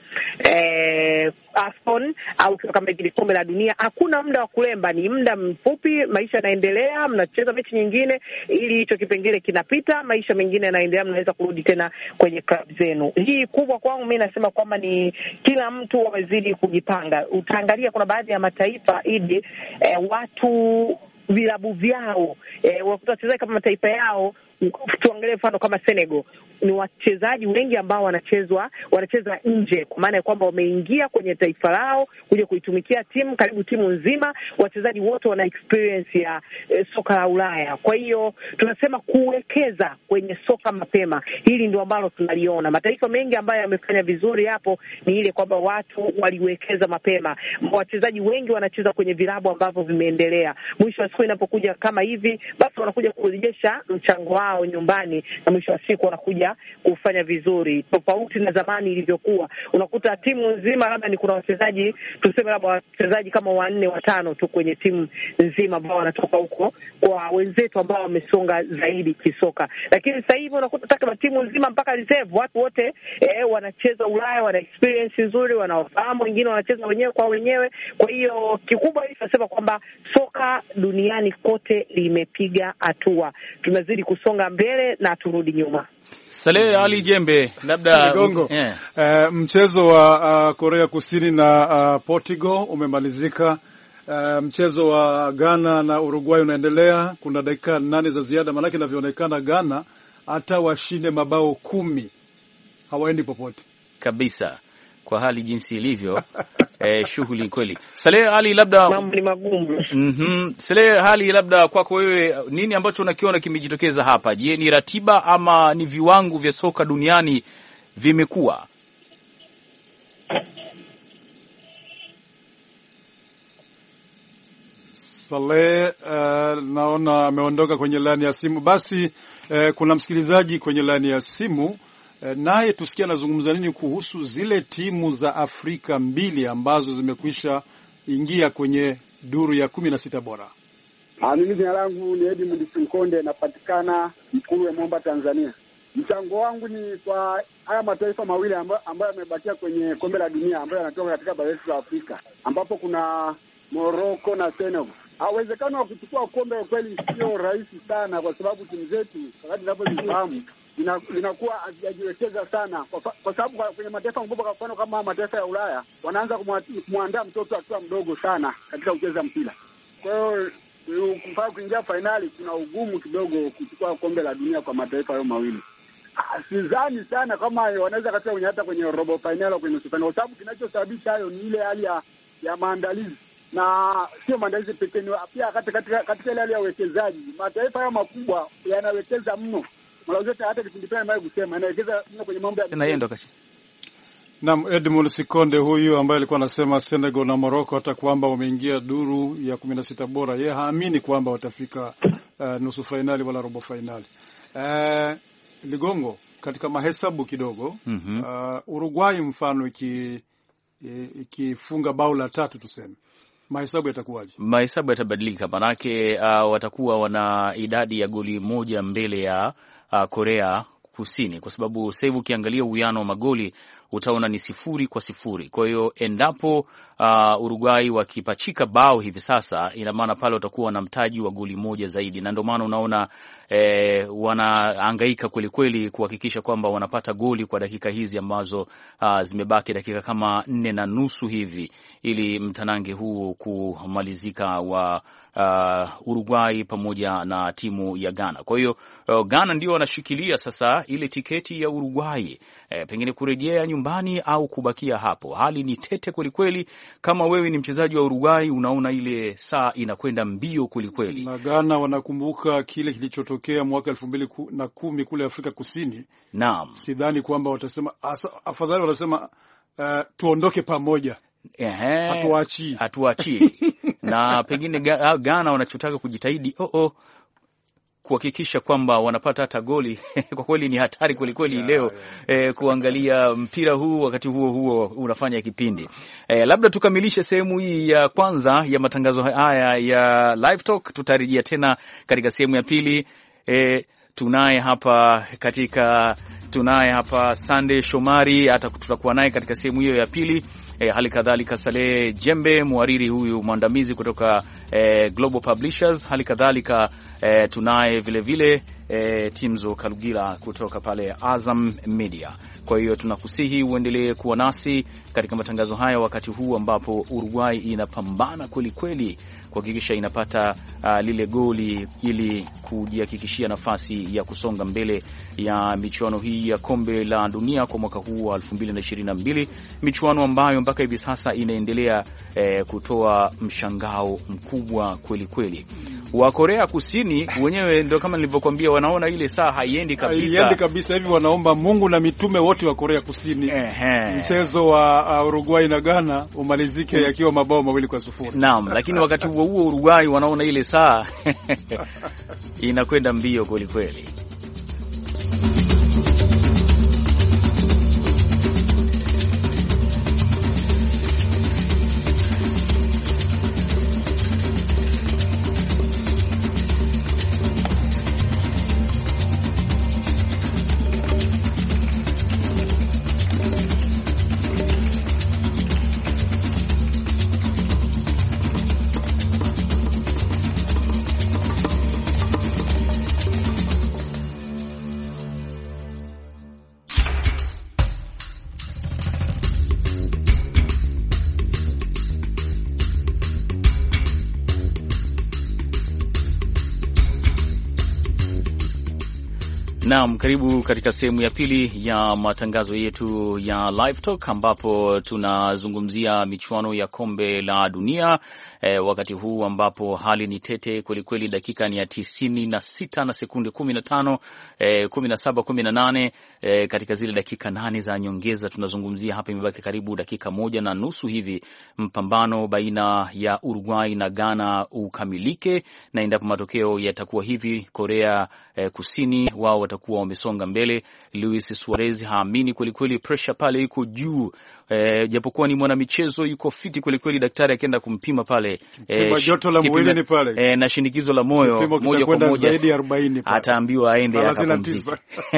eh, AFCON au kama ile kombe la dunia, hakuna muda wa kulemba, ni muda mfupi, maisha yanaendelea, mnacheza mechi nyingine ili hicho kipengele kinapita, maisha mengine yanaendelea, mnaweza kurudi tena kwenye club zenu. Hii kubwa kwangu mimi nasema kwamba ni kila mtu wamezidi kujipanga. Utaangalia kuna baadhi ya mataifa idi eh, watu vilabu vyao eh, wakuta wachezaji kama mataifa yao. Tuangalie mfano kama Senegal, ni wachezaji wengi ambao wanachezwa wanacheza nje, kwa maana ya kwamba wameingia kwenye taifa lao kuja kuitumikia timu, karibu timu nzima, wachezaji wote wana experience ya eh, soka la Ulaya. Kwa hiyo tunasema kuwekeza kwenye soka mapema, hili ndio ambalo tunaliona mataifa mengi ambayo yamefanya vizuri hapo, ni ile kwamba watu waliwekeza mapema, wachezaji wengi wanacheza kwenye vilabu ambavyo vimeendelea. Mwisho wa siku inapokuja kama hivi, basi wanakuja kurejesha mchango wao nyumbani, na mwisho wa siku wanakuja kufanya vizuri, tofauti na zamani ilivyokuwa. Unakuta timu nzima labda ni kuna wachezaji tuseme labda wachezaji kama wanne watano tu kwenye timu nzima ambao wanatoka huko kwa wenzetu ambao wamesonga zaidi kisoka. Lakini sasa hivi unakuta takriban timu nzima mpaka reserve watu wote eh, wanacheza Ulaya, wana experience nzuri, wanaofahamu, wengine wanacheza wenyewe kwa wenyewe. Kwa hiyo kikubwa hii tunasema kwamba soka duniani kote limepiga hatua. Tunazidi kusonga mbele na turudi nyuma. Saleh Ali Jembe, labda yeah. Uh, mchezo wa uh, Korea Kusini na uh, Portugal umemalizika. Uh, mchezo wa Ghana na Uruguay unaendelea. Kuna dakika nane za ziada, maana inavyoonekana Ghana hata washinde mabao kumi hawaendi popote kabisa kwa hali jinsi ilivyo. eh, shughuli kweli. Saleh Ali, labda mambo ni magumu. Mhm. Saleh Ali, labda kwako wewe nini ambacho unakiona kimejitokeza hapa? Je, ni ratiba ama ni viwango vya soka duniani vimekuwa? Saleh uh, naona ameondoka kwenye laini ya simu. Basi uh, kuna msikilizaji kwenye laini ya simu uh, naye tusikia anazungumza nini kuhusu zile timu za Afrika mbili ambazo zimekwisha ingia kwenye duru ya kumi na sita bora. Ah, mimi jina langu ni Edmund Sinkonde, napatikana Mkuru ya Momba, Tanzania. Mchango wangu ni kwa haya mataifa mawili ambayo yamebakia kwenye kombe la dunia ambayo yanatoka katika bara letu la Afrika, ambapo kuna Morocco na Senegal. Uwezekano wa kuchukua kombe kweli sio rahisi sana, kwa sababu timu zetu wakati tunapozifahamu linakuwa hazijajiwekeza sana, kwa, kwa sababu kwenye mataifa makubwa kwa mfano kama mataifa ya Ulaya wanaanza kumwandaa mtoto akiwa mdogo sana katika kucheza mpira. Kwa hiyo kufaa kuingia fainali kuna ugumu kidogo kuchukua kombe la dunia kwa mataifa hayo mawili. Sidhani sana kama wanaweza katika kwenye hata kwenye robo finali au kwenye nusu finali, kwa sababu kinachosababisha hayo ni ile hali ya, ya maandalizi, na sio maandalizi pekee, pia katika katika ile hali ya uwekezaji. Mataifa hayo makubwa yanawekeza mno. Mara zote hata kipindi pale ambaye kusema anawekeza mno kwenye mambo ya naenda kashi. Naam, Edmund Sikonde huyu ambaye alikuwa anasema Senegal na Morocco hata kwamba wameingia duru ya kumi na sita bora, yeye haamini kwamba watafika uh, nusu finali wala robo finali. Uh, Ligongo, katika mahesabu kidogo, mm -hmm. uh, Uruguay mfano iki ikifunga bao la tatu tuseme, mahesabu yatakuwaje? Mahesabu yatabadilika, manake uh, watakuwa wana idadi ya goli moja mbele ya uh, Korea Kusini, kwa sababu sasa hivi ukiangalia uwiano wa magoli utaona ni sifuri kwa sifuri. Kwa hiyo endapo uh, Uruguay wakipachika bao hivi sasa, ina maana pale watakuwa na mtaji wa goli moja zaidi, na ndio maana unaona eh, wanahangaika kweli kweli kuhakikisha kwamba wanapata goli kwa dakika hizi ambazo uh, zimebaki dakika kama nne na nusu hivi, ili mtanange huu kumalizika wa Uh, Uruguay pamoja na timu ya Ghana. Kwa hiyo uh, Ghana ndio wanashikilia sasa ile tiketi ya Uruguay, eh, pengine kurejea nyumbani au kubakia hapo. Hali ni tete kweli kweli. Kama wewe ni mchezaji wa Uruguay, unaona ile saa inakwenda mbio kweli kweli. Na Ghana wanakumbuka kile kilichotokea mwaka elfu mbili na kumi kule Afrika Kusini. Naam. Sidhani kwamba watasema asa, afadhali watasema uh, tuondoke pamoja. Ehe, hatuachi hatuachi na pengine Ghana wanachotaka kujitahidi oh oh kuhakikisha kwamba wanapata hata goli. Kwa kweli ni hatari kweli kweli yeah, leo yeah. Eh, kuangalia mpira huu wakati huo huo unafanya kipindi. Eh, labda tukamilishe sehemu hii ya kwanza ya matangazo haya ya Live Talk, tutarejea tena katika sehemu ya pili. Eh, tunaye hapa katika tunaye hapa Sunday Shomari, hata tutakuwa naye katika sehemu hiyo ya pili. E, hali kadhalika Saleh Jembe, muhariri huyu mwandamizi kutoka e, Global Publishers. Hali kadhalika e, tunaye vile vile e, Timzo Kalugila kutoka pale Azam Media. Kwa hiyo tunakusihi uendelee kuwa nasi katika matangazo haya wakati huu ambapo Uruguay inapambana kweli kweli kuhakikisha inapata uh, lile goli ili kujihakikishia nafasi ya kusonga mbele ya michuano hii ya kombe la dunia kwa mwaka huu wa elfu mbili na ishirini na mbili, michuano ambayo mpaka hivi sasa inaendelea eh, kutoa mshangao mkubwa kweli kweli. wa Korea Kusini wenyewe ndio kama nilivyokuambia, wanaona ile saa haiendi kabisa, haiendi kabisa hivi, wanaomba Mungu na mitume wote wa Korea Kusini Ehe. mchezo wa uh, Uruguay na Ghana umalizike mm. yakiwa mabao mawili kwa sufuri. Naam, lakini wakati huo huo Uruguay wanaona ile saa inakwenda mbio kweli kweli. Naam, karibu katika sehemu ya pili ya matangazo yetu ya Live Talk ambapo tunazungumzia michuano ya kombe la dunia. E, wakati huu ambapo hali ni tete kweli kweli, dakika ni ya tisini na sita na sekunde kumi na tano, e, kumi na saba, kumi na nane, e, katika zile dakika nane za nyongeza tunazungumzia hapa, imebaki karibu dakika moja na nusu hivi mpambano baina ya Uruguay na Ghana ukamilike, na endapo matokeo yatakuwa hivi, Korea e, Kusini wao watakuwa wamesonga mbele. Luis Suarez haamini kweli kweli, pressure pale iko juu. E, japokuwa ni mwana michezo yuko fiti kweli kweli, daktari akienda kumpima pale e, joto la mwili ni pale e, na shinikizo la moyo moja kwa moja zaidi ya arobaini ataambiwa aende akapumzike.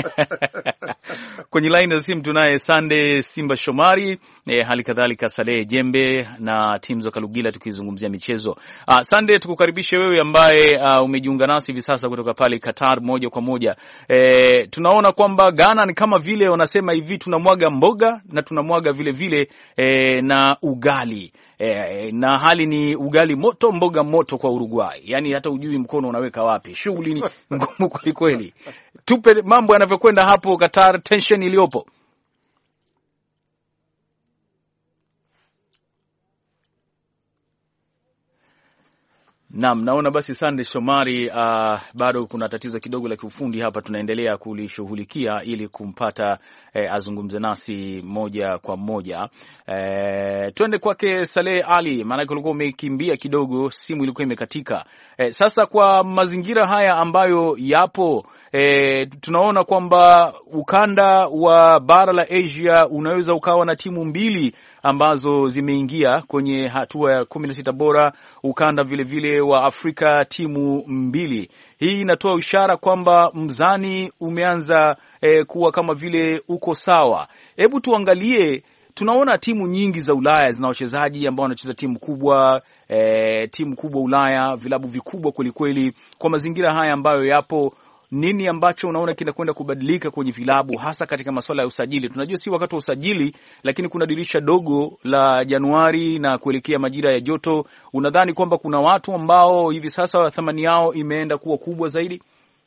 Kwenye line ya simu tunaye Sande Simba Shomari, e, hali kadhalika Saleh Jembe na timu za Kalugila tukizungumzia michezo. Ah, Sande, tukukaribishe wewe ambaye uh, umejiunga nasi hivi sasa kutoka pale Qatar moja kwa moja. E, tunaona kwamba Ghana ni kama vile wanasema hivi, tunamwaga mboga na tunamwaga vile vile e, na ugali. E, na hali ni ugali moto mboga moto kwa Uruguay. Yaani hata ujui mkono unaweka wapi. Shughuli ni ngumu kweli kweli. Tupe mambo yanavyokwenda hapo Qatar, tension iliyopo. Naam, naona basi Sande Shomari, uh, bado kuna tatizo kidogo la kiufundi hapa, tunaendelea kulishughulikia ili kumpata eh, azungumze nasi moja kwa moja. Eh, twende kwake Saleh Ali, maana ulikuwa umekimbia kidogo, simu ilikuwa imekatika. Eh, sasa kwa mazingira haya ambayo yapo, eh, tunaona kwamba ukanda wa bara la Asia unaweza ukawa na timu mbili ambazo zimeingia kwenye hatua ya kumi na sita bora, ukanda vile vile wa Afrika timu mbili. Hii inatoa ishara kwamba mzani umeanza eh, kuwa kama vile uko sawa. Hebu tuangalie, tunaona timu nyingi za Ulaya zina wachezaji ambao wanacheza timu kubwa, eh, timu kubwa Ulaya, vilabu vikubwa kweli kweli. Kwa mazingira haya ambayo yapo, nini ambacho unaona kinakwenda kubadilika kwenye vilabu hasa katika masuala ya usajili? Tunajua si wakati wa usajili, lakini kuna dirisha dogo la Januari na kuelekea majira ya joto. Unadhani kwamba kuna watu ambao hivi sasa thamani yao imeenda kuwa kubwa zaidi?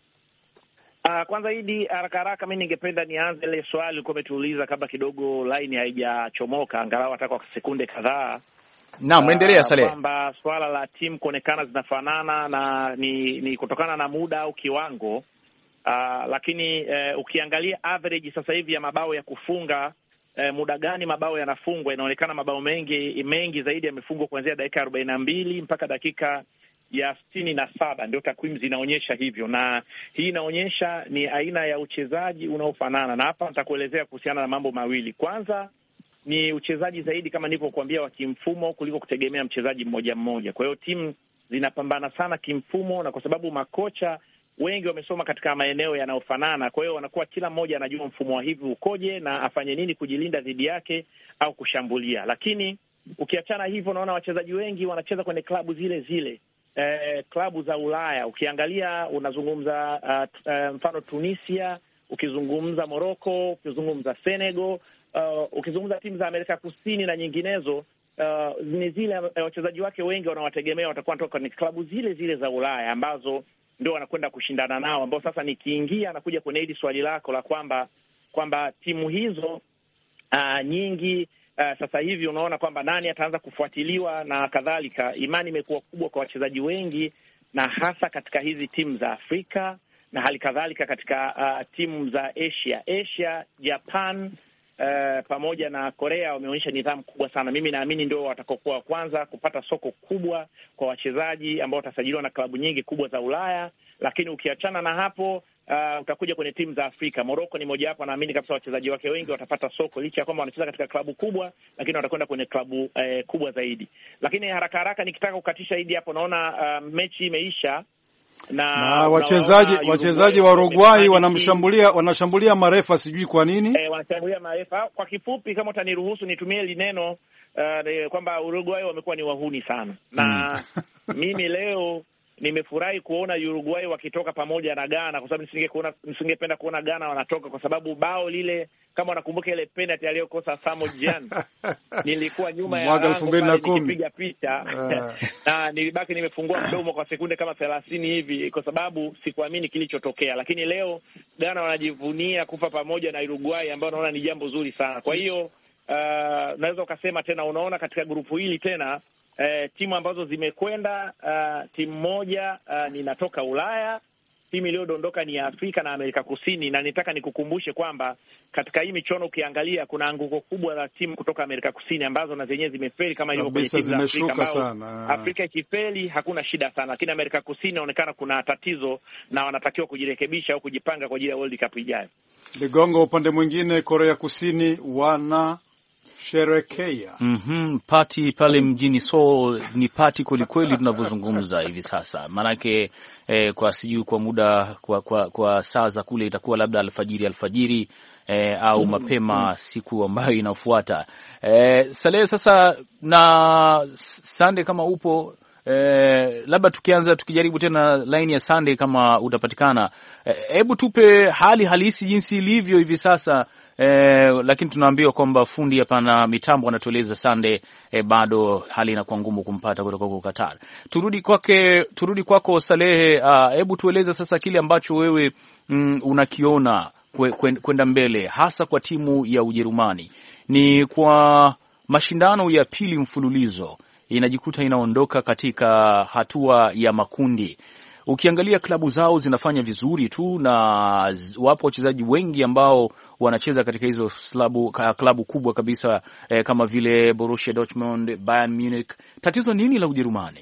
Uh, kwanza hidi haraka haraka mimi ningependa nianze ile swali ulikuwa umetuuliza kabla kidogo line haijachomoka, angalau hata kwa sekunde kadhaa. Naam, endelea Saleh. Uh, kwamba swala la timu kuonekana zinafanana na ni, ni kutokana na muda au kiwango. Uh, lakini uh, ukiangalia average sasa hivi ya mabao ya kufunga, uh, muda gani mabao yanafungwa, inaonekana mabao mengi mengi zaidi yamefungwa kuanzia dakika arobaini na mbili mpaka dakika ya sitini na saba, ndio takwimu zinaonyesha hivyo, na hii inaonyesha ni aina ya uchezaji unaofanana. Na hapa nitakuelezea kuhusiana na mambo mawili. Kwanza ni uchezaji zaidi kama nilivyokuambia wa kimfumo kuliko kutegemea mchezaji mmoja mmoja. Kwa hiyo timu zinapambana sana kimfumo, na kwa sababu makocha wengi wamesoma katika maeneo yanayofanana, kwa hiyo wanakuwa kila mmoja anajua mfumo wa hivi ukoje na afanye nini kujilinda dhidi yake au kushambulia. Lakini ukiachana hivyo, naona wachezaji wengi wanacheza kwenye klabu zile zile, eh, klabu za Ulaya. Ukiangalia unazungumza uh, uh, mfano Tunisia, ukizungumza Morocco, ukizungumza Senegal, Uh, ukizungumza timu za Amerika Kusini na nyinginezo, uh, ni zile uh, wachezaji wake wengi wanawategemea watakuwa wanatoka kwenye klabu zile zile za Ulaya ambazo ndio wanakwenda kushindana nao, ambao sasa nikiingia na kuja kwenye hili swali lako la kwamba kwamba timu hizo uh, nyingi uh, sasa hivi unaona kwamba nani ataanza kufuatiliwa na kadhalika. Imani imekuwa kubwa kwa wachezaji wengi na hasa katika hizi timu za Afrika na hali kadhalika katika uh, timu za Asia. Asia, Japan uh, pamoja na Korea wameonyesha nidhamu kubwa sana. Mimi naamini ndio watakokuwa wa kwanza kupata soko kubwa kwa wachezaji ambao watasajiliwa na klabu nyingi kubwa za Ulaya. Lakini ukiachana na hapo, uh, utakuja kwenye timu za Afrika. Morocco ni moja wapo, naamini kabisa wachezaji wake wengi watapata soko, licha ya kwamba wanacheza katika klabu kubwa, lakini watakwenda kwenye klabu uh, kubwa zaidi. Lakini haraka haraka nikitaka kukatisha hidi hapo, naona uh, mechi imeisha na, na wachezaji wachezaji wa Uruguay wanamshambulia wanashambulia marefa, sijui kwa nini eh, wanashambulia marefa. Kwa kifupi, kama utaniruhusu nitumie lineno uh, kwamba Uruguay wamekuwa ni wahuni sana na mimi leo nimefurahi kuona Uruguay wakitoka pamoja na Ghana, kwa sababu nisingekuona nisingependa kuona Ghana wanatoka, kwa sababu bao lile, kama unakumbuka ile penalty aliyokosa Samuel Gyan, nilikuwa nyuma ya mwaka elfu mbili na kumi nikipiga picha na nilibaki nimefungua mdomo kwa sekunde kama thelathini hivi, kwa sababu sikuamini kilichotokea. Lakini leo Ghana wanajivunia kufa pamoja na Uruguay, ambao naona ni jambo zuri sana. Kwa hiyo uh, naweza ukasema tena, unaona katika grupu hili tena Uh, timu ambazo zimekwenda, uh, timu moja uh, ninatoka Ulaya, timu iliyodondoka ni ya Afrika na Amerika Kusini. Na nitaka nikukumbushe kwamba katika hii michuano ukiangalia, kuna anguko kubwa la timu kutoka Amerika Kusini ambazo na zenyewe zimefeli kama hiyo kwenye timu za Afrika, ambao Afrika ikifeli hakuna shida sana, lakini Amerika Kusini inaonekana kuna tatizo na wanatakiwa kujirekebisha au kujipanga kwa ajili ya World Cup ijayo. Ligongo, upande mwingine Korea Kusini wana sherekea mhm party pale mjini Seoul, ni party kweli kweli tunavyozungumza hivi sasa. Maanake eh, kwa sijui kwa muda kwa, kwa, kwa saa za kule itakuwa labda alfajiri alfajiri eh, au mm, mapema mm, siku ambayo inafuata. Eh, Saleh, sasa na Sunday kama upo eh, labda tukianza tukijaribu tena line ya Sunday kama utapatikana, hebu eh, tupe hali halisi jinsi ilivyo hivi sasa. Eh, lakini tunaambiwa kwamba fundi hapa na mitambo anatueleza Sunday eh, bado hali inakuwa ngumu kumpata kutoka huko Qatar. Turudi kwake, turudi kwako Salehe. Hebu uh, tueleze sasa kile ambacho wewe mm, unakiona kwenda kwe, mbele hasa kwa timu ya Ujerumani. Ni kwa mashindano ya pili mfululizo inajikuta inaondoka katika hatua ya makundi. Ukiangalia klabu zao zinafanya vizuri tu, na wapo wachezaji wengi ambao wanacheza katika hizo klabu, klabu kubwa kabisa eh, kama vile Borussia Dortmund, Bayern Munich. Tatizo nini la Ujerumani?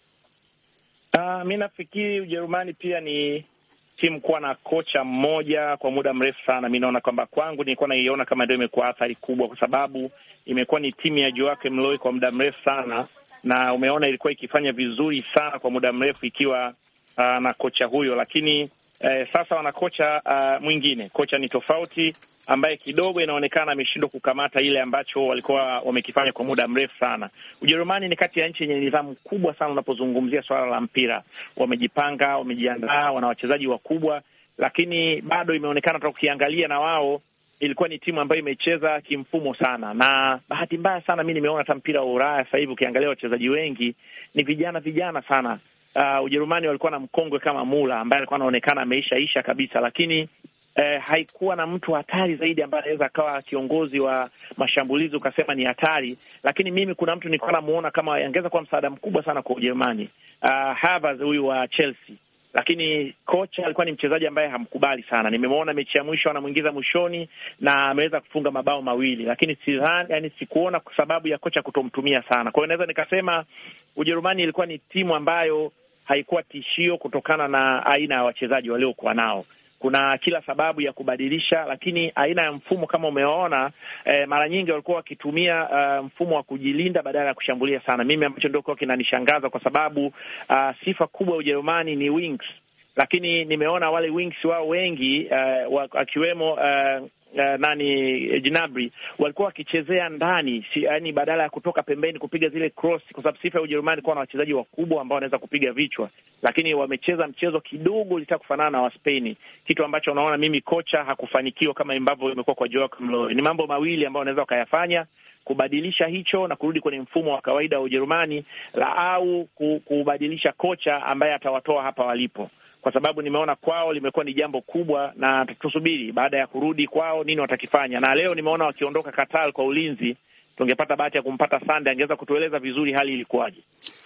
Uh, mimi nafikiri Ujerumani pia ni timu kuwa na kocha mmoja kwa muda mrefu sana. Mimi naona kwamba, kwangu nilikuwa naiona kama ndio imekuwa athari kubwa, kwa sababu imekuwa ni timu ya Joachim Löw kwa muda mrefu sana, na umeona ilikuwa ikifanya vizuri sana kwa muda mrefu ikiwa Uh, na kocha huyo. Lakini uh, sasa wana kocha uh, mwingine. Kocha ni tofauti, ambaye kidogo inaonekana ameshindwa kukamata ile ambacho walikuwa wamekifanya kwa muda mrefu sana. Ujerumani ni kati ya nchi yenye nidhamu kubwa sana unapozungumzia swala la mpira. Wamejipanga, wamejiandaa, wana wachezaji wakubwa, lakini bado imeonekana hata ukiangalia na wao ilikuwa ni timu ambayo imecheza kimfumo sana. Na bahati mbaya sana mimi nimeona hata mpira wa Ulaya sasa hivi ukiangalia wachezaji wengi ni vijana vijana sana. Uh, Ujerumani walikuwa na mkongwe kama Müller ambaye alikuwa anaonekana ameishaisha kabisa, lakini eh, haikuwa na mtu hatari zaidi ambaye anaweza akawa kiongozi wa mashambulizi ukasema ni hatari. Lakini mimi kuna mtu nilikuwa namuona kama angeweza kuwa msaada mkubwa sana kwa Ujerumani, uh, Havertz huyu wa Chelsea, lakini kocha alikuwa ni mchezaji ambaye hamkubali sana. Nimemwona mechi ya mwisho anamuingiza mwishoni na ameweza kufunga mabao mawili, lakini sidhani, yani sikuona kwa sababu ya kocha kutomtumia sana. Kwa hiyo naweza nikasema Ujerumani ilikuwa ni timu ambayo haikuwa tishio kutokana na aina ya wachezaji waliokuwa nao. Kuna kila sababu ya kubadilisha, lakini aina ya mfumo kama umeona eh, mara nyingi walikuwa wakitumia uh, mfumo wa kujilinda badala ya kushambulia sana. Mimi ambacho ndio kwa kinanishangaza, kwa sababu uh, sifa kubwa ya Ujerumani ni wings, lakini nimeona wale wings wao wengi uh, akiwemo uh, Uh, nani Gnabry walikuwa wakichezea ndani, si, yani badala ya kutoka pembeni kupiga zile cross, kwa sababu sifa ya Ujerumani kuwa na wachezaji wakubwa ambao wanaweza kupiga vichwa, lakini wamecheza mchezo kidogo litaka kufanana na wa Spain, kitu ambacho unaona mimi kocha hakufanikiwa kama ambavyo imekuwa kwa Joachim Löw. Ni mambo mawili ambayo wanaweza wakayafanya, kubadilisha hicho na kurudi kwenye mfumo wa kawaida wa Ujerumani, la au kubadilisha kocha ambaye atawatoa hapa walipo, kwa sababu nimeona kwao limekuwa ni jambo kubwa, na tusubiri baada ya kurudi kwao nini watakifanya. Na leo nimeona wakiondoka Qatar kwa ulinzi, tungepata bahati ya kumpata Sande, angeweza kutueleza vizuri hali ilikuwaje.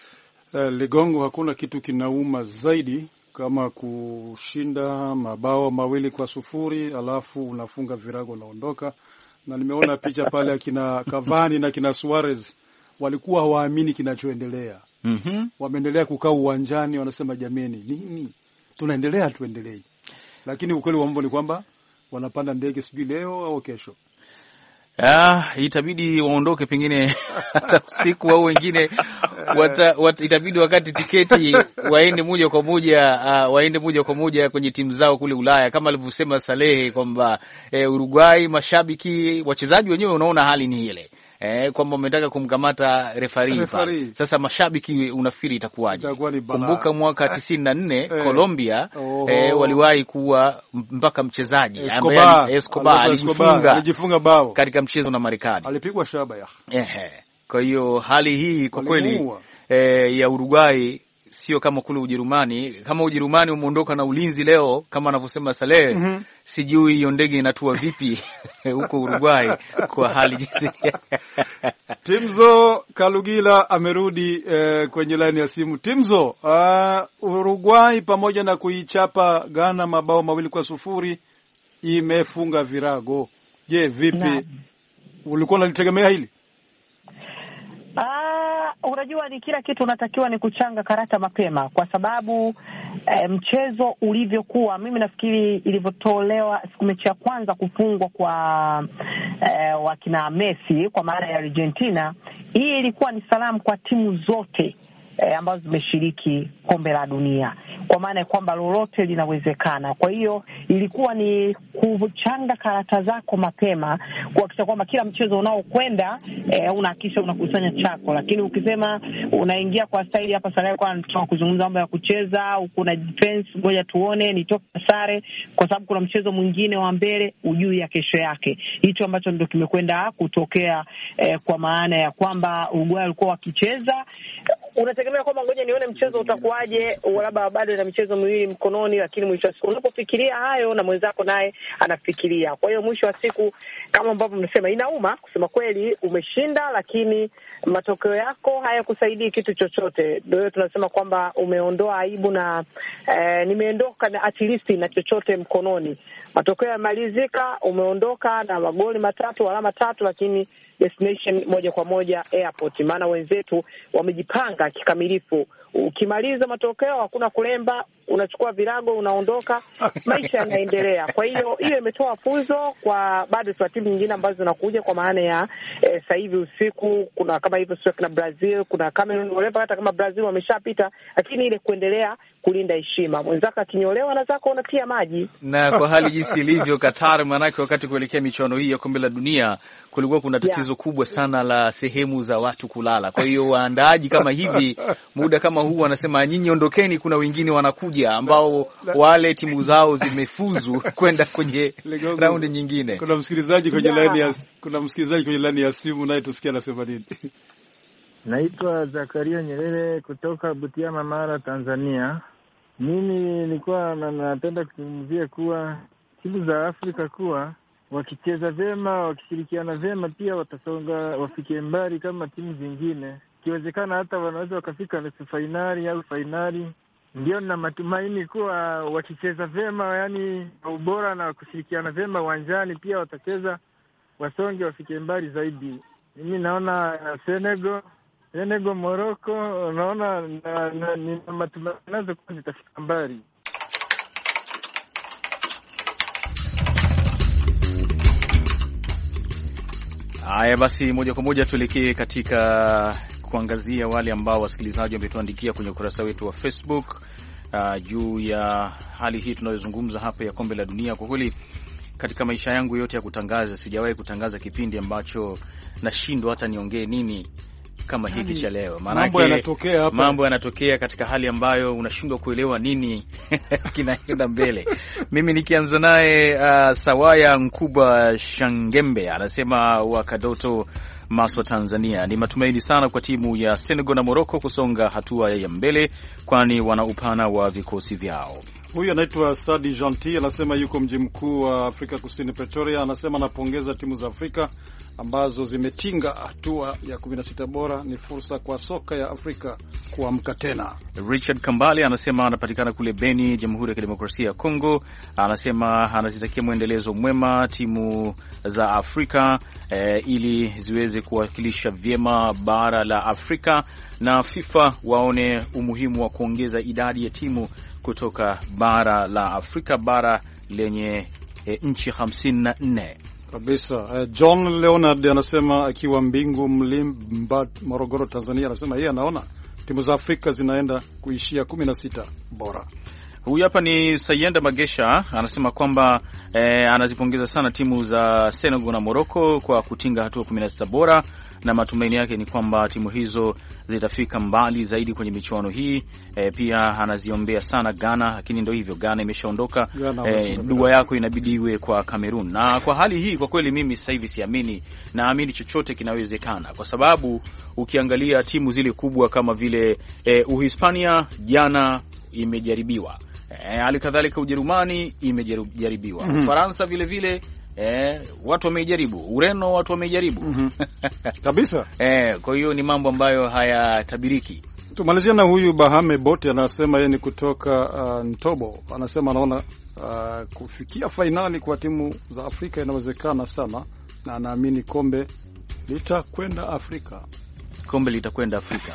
Uh, Ligongo, hakuna kitu kinauma zaidi kama kushinda mabao mawili kwa sufuri alafu unafunga virago unaondoka. Na nimeona picha pale akina Cavani na kina Suarez walikuwa hawaamini kinachoendelea. Mhm. Wameendelea kukaa uwanjani wanasema jameni, nini? Tunaendelea tuendelee. Lakini ukweli wa mambo ni kwamba wanapanda ndege sijui leo au kesho. Ah, itabidi waondoke pengine hata usiku au wengine wata, wata, itabidi wakati tiketi waende moja kwa moja uh, waende moja kwa moja kwenye timu zao kule Ulaya, kama alivyosema Salehe kwamba eh, Uruguay mashabiki wachezaji wenyewe unaona hali ni ile. Eh, kwamba umetaka kumkamata refari. Sasa mashabiki unafikiri itakuwaje? Kumbuka mwaka tisini na nne eh, Colombia eh, waliwahi kuwa mpaka mchezaji ambaye Escobar alijifunga alijifunga bao katika mchezo na Marekani. Alipigwa shaba ya. Ehe. Kwa hiyo hali hii kwa kweli eh, ya Uruguay sio kama kule Ujerumani. Kama Ujerumani umeondoka na ulinzi leo kama anavyosema Saleh, mm -hmm. Sijui hiyo ndege inatua vipi huko Uruguay kwa hali jinsi. Timzo Kalugila amerudi eh, kwenye line ya simu. Timzo, uh, Uruguay pamoja na kuichapa Ghana mabao mawili kwa sufuri imefunga virago. Je, vipi? Na ulikuwa unalitegemea hili? Uh, unajua ni kila kitu unatakiwa ni kuchanga karata mapema kwa sababu eh, mchezo ulivyokuwa, mimi nafikiri ilivyotolewa siku mechi ya kwanza kufungwa kwa eh, wakina Messi kwa maana ya Argentina, hii ilikuwa ni salamu kwa timu zote eh, ambazo zimeshiriki kombe la dunia, kwa maana ya kwamba lolote linawezekana. Kwa hiyo ilikuwa ni kuchanga karata zako mapema kuhakikisha kwamba kila mchezo unaokwenda eh, unahakisha unakusanya chako. Lakini ukisema unaingia kwa staili hapa sasa kwa anataka kuzungumza mambo ya kucheza au kuna defense, ngoja tuone nitoke sare kwa sababu kuna mchezo mwingine wa mbele ujui ya kesho yake. Hicho ambacho ndio kimekwenda kutokea eh, kwa maana ya kwamba Uruguay walikuwa wakicheza, unategemea kwamba ngoja nione mchezo utakuwaje, labda bado na michezo miwili mkononi, lakini mwisho wa siku unapofikiria hayo na mwenzako naye anafikiria. Kwa hiyo mwisho wa siku kama ambavyo mnasema inauma kusema kweli, umeshinda lakini matokeo yako hayakusaidii kitu chochote. Ndio tunasema kwamba umeondoa aibu na eh, nimeondoka na at least na chochote mkononi. Matokeo yamalizika, umeondoka na magoli matatu, alama tatu, lakini destination moja kwa moja airport. Maana wenzetu wamejipanga kikamilifu. Ukimaliza matokeo hakuna kulemba, unachukua virago unaondoka, maisha yanaendelea. Kwa hiyo hiyo imetoa funzo kwa bado kwa timu nyingine ambazo zinakuja, kwa maana ya eh, sasa hivi usiku kuna kama hivyo sio kuna Brazil, kuna Cameroon, wale hata kama Brazil wameshapita, lakini ile kuendelea kulinda heshima. Mwenzako akinyolewa na zako unatia maji. Na kwa hali jinsi ilivyo Qatar, manake wakati kuelekea michuano hii ya kombe la dunia kulikuwa kuna tatizo yeah. kubwa sana la sehemu za watu kulala. Kwa hiyo waandaaji kama hivi muda kama huu wanasema nyinyi ondokeni, kuna wengine wanakuja ambao wale timu zao zimefuzu kwenda kwenye raundi nyingine. Kuna msikilizaji kwenye yeah. line ya kuna msikilizaji kwenye line ya simu naye tusikia anasema nini. Naitwa Zakaria Nyerere kutoka Butiama, Mara, Tanzania. Mimi nilikuwa napenda kuzungumzia kuwa timu za Afrika kuwa wakicheza vyema, wakishirikiana vyema, pia watasonga wafike mbali kama timu zingine. Ikiwezekana hata wanaweza wakafika nusu finali au finali. Ndio na matumaini kuwa wakicheza vyema, yani ubora na kushirikiana vyema uwanjani, pia watacheza wasonge wafike mbali zaidi. Mimi naona Senegal Senegal, Morocco, naona na, na, ni matumaini nazo kwa zitafika mbali. Haya basi, moja kwa moja tuelekee katika kuangazia wale ambao wasikilizaji wametuandikia kwenye ukurasa wetu wa Facebook uh, juu ya hali hii tunayozungumza hapa ya kombe la dunia. Kwa kweli katika maisha yangu yote ya kutangaza sijawahi kutangaza kipindi ambacho nashindwa hata niongee nini kama hiki cha leo. Maana mambo yanatokea hapa, mambo yanatokea katika hali ambayo unashindwa kuelewa nini kinaenda mbele. Mimi nikianza naye uh, Sawaya Mkubwa Shangembe anasema Wakadoto, Maswa, Tanzania, ni matumaini sana kwa timu ya Senegal na Morocco kusonga hatua ya mbele, kwani wana upana wa vikosi vyao. Huyu anaitwa Sadi Gentil, anasema yuko mji mkuu wa Afrika Kusini Pretoria. Anasema anapongeza timu za Afrika ambazo zimetinga hatua ya kumi na sita bora ni fursa kwa soka ya Afrika kuamka tena. Richard Kambale anasema anapatikana kule Beni, Jamhuri ya Kidemokrasia ya Kongo. Anasema anazitakia mwendelezo mwema timu za Afrika eh, ili ziweze kuwakilisha vyema bara la Afrika, na FIFA waone umuhimu wa kuongeza idadi ya timu kutoka bara la Afrika, bara lenye eh, nchi hamsini na nne. Kabisa. John Leonard anasema akiwa Mbingu Mlimba, Morogoro, Tanzania, anasema yeye anaona timu za Afrika zinaenda kuishia kumi na sita bora. Huyu hapa ni Sayenda Magesha, anasema kwamba eh, anazipongeza sana timu za Senegal na Morocco kwa kutinga hatua kumi na sita bora, na matumaini yake ni kwamba timu hizo zitafika mbali zaidi kwenye michuano hii. E, pia anaziombea sana Ghana, lakini ndio hivyo, Ghana imeshaondoka. E, dua yako inabidi iwe kwa Cameroon. Na kwa hali hii kwa kweli mimi sasa hivi siamini, naamini chochote kinawezekana, kwa sababu ukiangalia timu zile kubwa kama vile e, Uhispania jana imejaribiwa. Hali e, kadhalika Ujerumani imejaribiwa. Mm-hmm. Ufaransa vile vile Eh, watu wamejaribu. Ureno watu wamejaribu. Mm-hmm. Kabisa. Eh, kwa hiyo ni mambo ambayo hayatabiriki. Tumalizia na huyu Bahame Bote, anasema yeye ni kutoka uh, Ntobo. Anasema anaona uh, kufikia fainali kwa timu za Afrika inawezekana sana, na anaamini kombe litakwenda Afrika. Kombe litakwenda Afrika.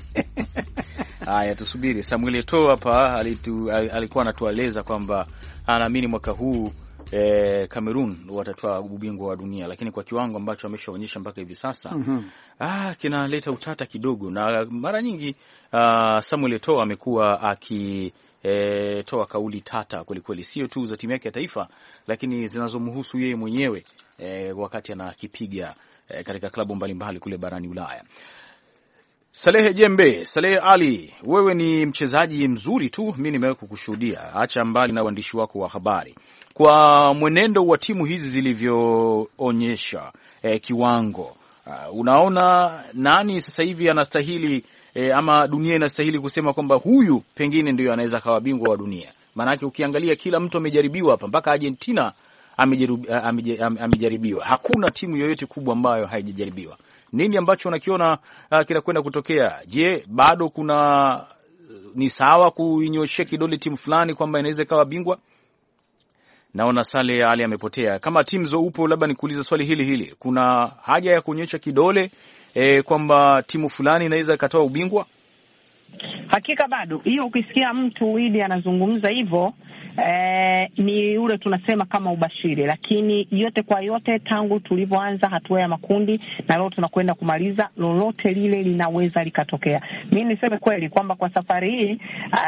Haya, tusubiri. Samuel Eto'o hapa alitu, alikuwa anatueleza kwamba anaamini mwaka huu Eh, Cameroon watatoa ubingwa wa dunia, lakini kwa kiwango ambacho ameshaonyesha mpaka hivi sasa, mm-hmm. ah kinaleta utata kidogo, na mara nyingi uh, Samuel Eto'o amekuwa akitoa eh, kauli tata kweli kweli, sio tu za timu yake ya taifa, lakini zinazomhusu yeye mwenyewe eh, wakati anakipiga eh, katika klabu mbalimbali kule barani Ulaya. Salehe Jembe, Salehe Ali, wewe ni mchezaji mzuri tu, mimi nimeweza kukushuhudia, acha mbali na uandishi wako wa habari. Kwa mwenendo wa timu hizi zilivyoonyesha eh, kiwango, uh, unaona nani sasa hivi anastahili eh, ama dunia inastahili kusema kwamba huyu pengine ndio anaweza kawa bingwa wa dunia? Maanake ukiangalia kila mtu amejaribiwa hapa, mpaka Argentina amejaribiwa. Hakuna timu yoyote kubwa ambayo haijajaribiwa. Nini ambacho unakiona uh, kinakwenda kutokea? Je, bado kuna ni sawa kuinyoshia kidole timu fulani kwamba inaweza kawa bingwa? Naona Sale Ali amepotea. Kama timu zo upo, labda nikuuliza swali hili hili, kuna haja ya kuonyesha kidole eh, kwamba timu fulani inaweza ikatoa ubingwa? Hakika bado. Hiyo ukisikia mtu Widi anazungumza hivyo, Eh, ni ule tunasema kama ubashiri, lakini yote kwa yote, tangu tulivyoanza hatua ya makundi na leo tunakwenda kumaliza, lolote lile linaweza likatokea. Mimi niseme kweli kwamba kwa safari hii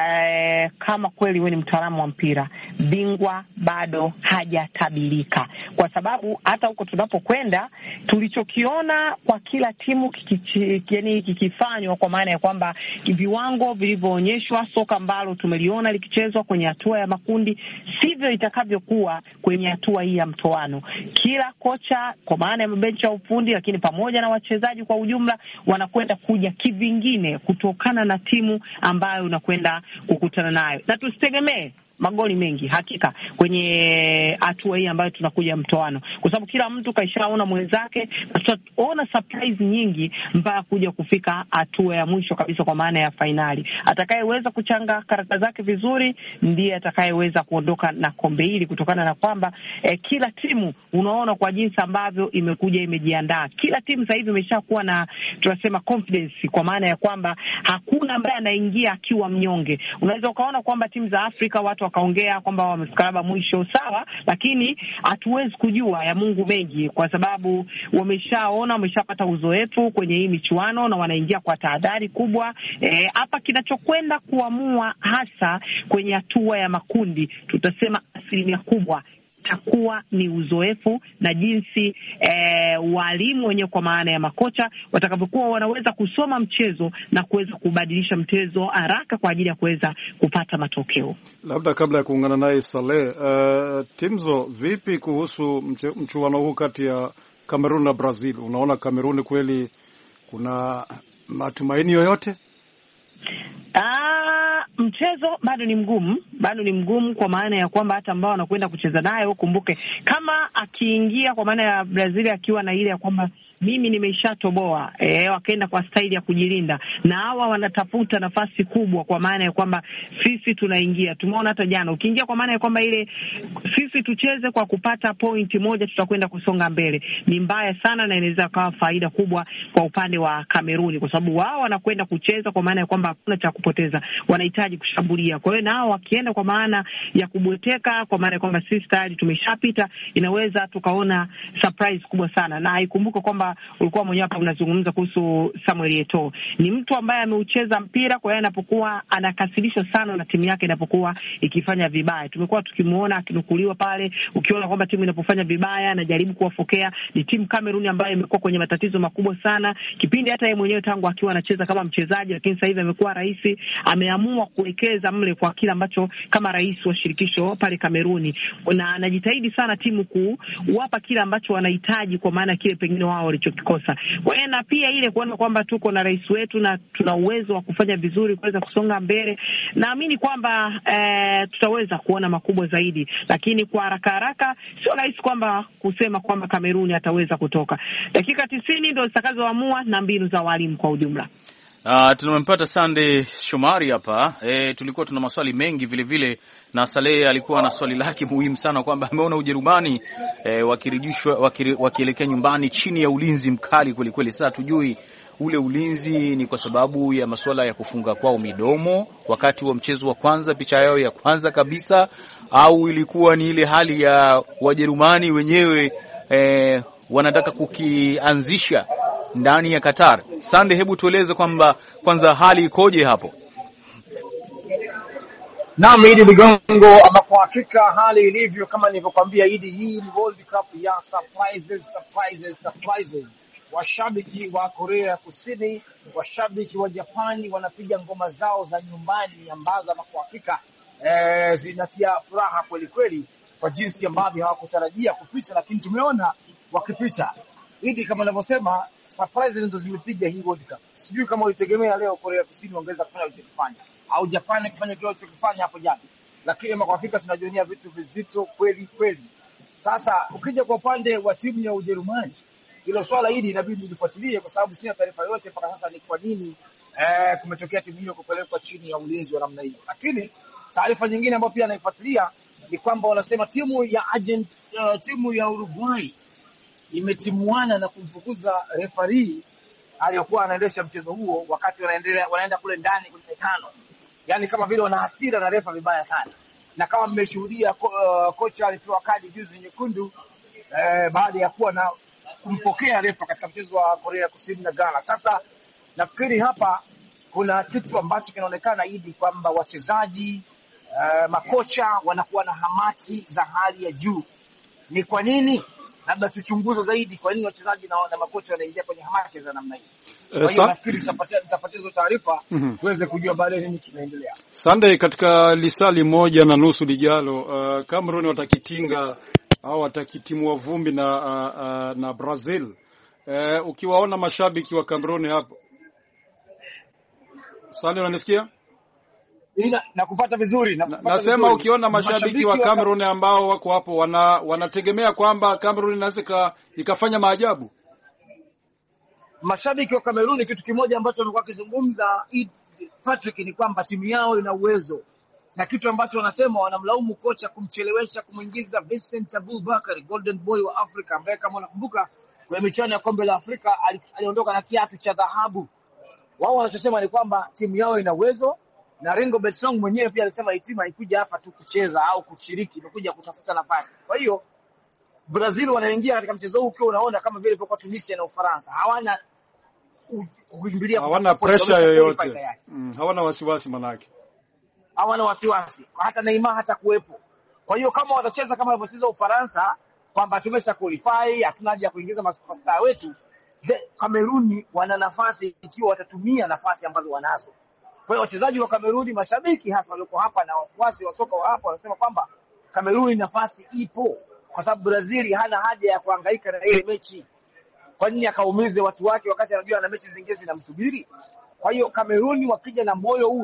eh, kama kweli wewe ni mtaalamu wa mpira, bingwa bado hajatabirika, kwa sababu hata huko tunapokwenda tulichokiona kwa kila timu yani kikifanywa, kwa maana ya kwamba viwango vilivyoonyeshwa, soka ambalo tumeliona likichezwa kwenye hatua ya makundi, sivyo itakavyokuwa kwenye hatua hii ya mtoano. Kila kocha kwa maana ya mabenchi ya ufundi, lakini pamoja na wachezaji kwa ujumla, wanakwenda kuja kivingine kutokana na timu ambayo unakwenda kukutana nayo, na tusitegemee magoli mengi hakika kwenye hatua hii ambayo tunakuja mtoano, kwa sababu kila mtu kaishaona mwenzake, na tutaona surprise nyingi mpaka kuja kufika hatua ya mwisho kabisa, kwa maana ya finali. Atakayeweza kuchanga karata zake vizuri ndiye atakayeweza kuondoka na kombe hili, kutokana na kwamba eh, kila timu unaona kwa jinsi ambavyo imekuja imejiandaa. Kila timu sasa hivi imeshakuwa na tunasema confidence, kwa maana ya kwamba hakuna ambaye anaingia akiwa mnyonge. Unaweza ukaona kwamba timu za Afrika watu wakaongea kwamba wamefika labda mwisho, sawa, lakini hatuwezi kujua, ya Mungu mengi, kwa sababu wameshaona, wameshapata uzoefu kwenye hii michuano na wanaingia kwa tahadhari kubwa. Hapa e, kinachokwenda kuamua hasa kwenye hatua ya makundi, tutasema asilimia kubwa itakuwa ni uzoefu na jinsi eh, walimu wenyewe kwa maana ya makocha watakavyokuwa wanaweza kusoma mchezo na kuweza kubadilisha mchezo haraka kwa ajili ya kuweza kupata matokeo. Labda kabla ya kuungana naye Saleh, uh, Timzo, vipi kuhusu mchuano huu kati ya Cameroon na Brazil? Unaona Cameroon kweli kuna matumaini yoyote? Ah, mchezo bado ni mgumu, bado ni mgumu, kwa maana ya kwamba hata ambao wanakwenda kucheza naye, ukumbuke kama akiingia kwa maana ya Brazil akiwa na ile ya kwamba mimi nimeshatoboa, eh, wakaenda kwa staili ya kujilinda, na hawa wanatafuta nafasi kubwa, kwa maana ya kwamba sisi tunaingia. Tumeona hata jana ukiingia kwa maana ya kwamba ile sisi tucheze kwa kupata pointi moja tutakwenda kusonga mbele, ni mbaya sana, na inaweza kuwa faida kubwa kwa upande wa Kameruni, kwa sababu wao wanakwenda kucheza kwa maana ya kwamba hakuna cha kupoteza, wanahitaji kushambulia. Kwa hiyo nao wakienda kwa maana ya kubweteka, kwa maana ya kwamba sisi tayari tumeshapita, inaweza tukaona surprise kubwa sana. Na ikumbuke kwamba ulikuwa mwenyewe hapa unazungumza kuhusu Samuel Eto'o, ni mtu ambaye ameucheza mpira, kwa hiyo anapokuwa anakasirishwa sana na timu yake inapokuwa ikifanya vibaya. Tumekuwa tukimuona akinukuliwa pale, ukiona kwamba timu inapofanya vibaya anajaribu kuwafokea. Ni timu Cameroon ambayo imekuwa kwenye matatizo makubwa sana kipindi hata yeye mwenyewe tangu akiwa anacheza kama mchezaji, lakini sasa hivi amekuwa rais, ameamua kuwekeza mle kwa kila ambacho kama rais wa shirikisho pale Cameroon, na anajitahidi sana timu kuwapa kila ambacho wanahitaji, kwa maana kile pengine wao walichokikosa. Kwa hiyo na pia ile kuona kwamba tuko na rais wetu na tuna uwezo wa kufanya vizuri kuweza kusonga mbele, naamini kwamba eh, tutaweza kuona makubwa zaidi, lakini kwa haraka haraka sio rahisi kwamba kusema kwamba Kameruni ataweza kutoka. Dakika tisini ndio zitakazoamua na mbinu za walimu kwa ujumla. Uh, tumempata Sande Shomari hapa. E, tulikuwa tuna maswali mengi vile vile, na Saleh alikuwa na swali lake muhimu sana kwamba ameona Ujerumani e, wakirejeshwa wakire, wakielekea nyumbani chini ya ulinzi mkali kweli kweli. Sasa tujui ule ulinzi ni kwa sababu ya masuala ya kufunga kwao midomo wakati wa mchezo wa kwanza, picha yao ya kwanza kabisa, au ilikuwa ni ile hali ya Wajerumani wenyewe e, wanataka kukianzisha ndani ya Qatar. Sande, hebu tueleze kwamba kwanza hali ikoje hapo? Naam, Idi Ligongo, ama kwa hakika hali ilivyo kama nilivyokuambia Idi, hii ni World Cup ya surprises, surprises, surprises. Washabiki wa Korea Kusini, washabiki wa Japani wanapiga ngoma zao za nyumbani ambazo ama kwa hakika eh, zinatia furaha kweli kweli kwa jinsi ambavyo hawakutarajia kupita, lakini tumeona wakipita. Idi, kama ninavyosema, surprise ndio zimepiga hii World Cup. Sijui kama ulitegemea leo Korea Kusini wangeweza kufanya walichofanya au Japani kufanya kile walichofanya hapo jana, lakini kwa hakika tunajionea vitu vizito kweli kweli. Sasa ukija kwa upande wa timu ya Ujerumani, hilo swala hili inabidi lifuatilie, kwa sababu sina taarifa yote mpaka sasa ni kwa nini eh, kumetokea timu hiyo kupelekwa chini ya ulinzi wa namna hiyo. Lakini taarifa nyingine ambayo pia naifuatilia ni kwamba wanasema timu ya Argent, uh, timu ya Uruguay imetimuana na kumfukuza referee aliyokuwa anaendesha mchezo huo wakati wanaendelea wanaenda kule ndani kwenye tano. Yaani kama vile wana hasira na refa vibaya sana. Na kama mmeshuhudia ko, uh, kocha alipewa kadi juzi nyekundu eh, baada ya kuwa na kumpokea refa katika mchezo wa Korea Kusini na Ghana. Sasa nafikiri hapa kuna kitu ambacho kinaonekana Idi kwamba wachezaji uh, makocha wanakuwa na hamaki za hali ya juu. Ni kwa nini? Labda tuchunguze zaidi kwa nini wachezaji na, na makocha wanaingia kwenye hamaki za namna hii. Kwa hiyo nafikiri tutapatia tutapatia hizo taarifa tuweze kujua baadaye nini kinaendelea. Sunday, katika lisali moja na nusu lijalo, uh, Cameroon watakitinga au watakitimua vumbi na uh, uh, na Brazil. Uh, ukiwaona mashabiki wa Cameroon hapo. Sunday, unanisikia? Ina nakupata vizuri na nasema vizuri. Ukiona mashabiki, mashabiki wa Cameroon ambao wako hapo wana wanategemea kwamba Cameroon inaweza ikafanya maajabu. Mashabiki wa Cameroon, kitu kimoja ambacho walikuwa wakizungumza Patrick ni kwamba timu yao ina uwezo, na kitu ambacho wanasema wanamlaumu kocha kumchelewesha kumuingiza Vincent Aboubakar, Golden Boy wa Afrika, ambaye kama unakumbuka kwenye michuano ya kombe la Afrika aliondoka na kiatu cha dhahabu. Wao wanachosema ni kwamba timu yao ina uwezo, na Ringo Betsong mwenyewe pia alisema hii timu haikuja hapa tu kucheza au kushiriki, imekuja kutafuta nafasi. Kwa hiyo Brazil wanaingia katika mchezo huu ukiwa unaona kama vile kwa Tunisia na Ufaransa, hawana kukimbilia, hawana pressure yoyote. Mm, hawana wasiwasi manake. Hawana wasiwasi. Hata Neymar hata kuwepo. Kwa hiyo kama watacheza kama walivyocheza Ufaransa kwamba tumesha qualify, hatuna haja ya kuingiza masupasta wetu, Cameroon wana nafasi ikiwa watatumia nafasi ambazo wanazo. Kwa hiyo wachezaji wa Kameruni, mashabiki hasa walioko hapa na wafuasi wa soka wa hapa wanasema kwamba Kameruni nafasi ipo, kwa sababu Brazil hana haja ya kuhangaika na ile mechi. Kwa nini akaumize watu wake wakati anajua ana mechi zingine zinamsubiri? Kwa hiyo Kameruni wakija na moyo ule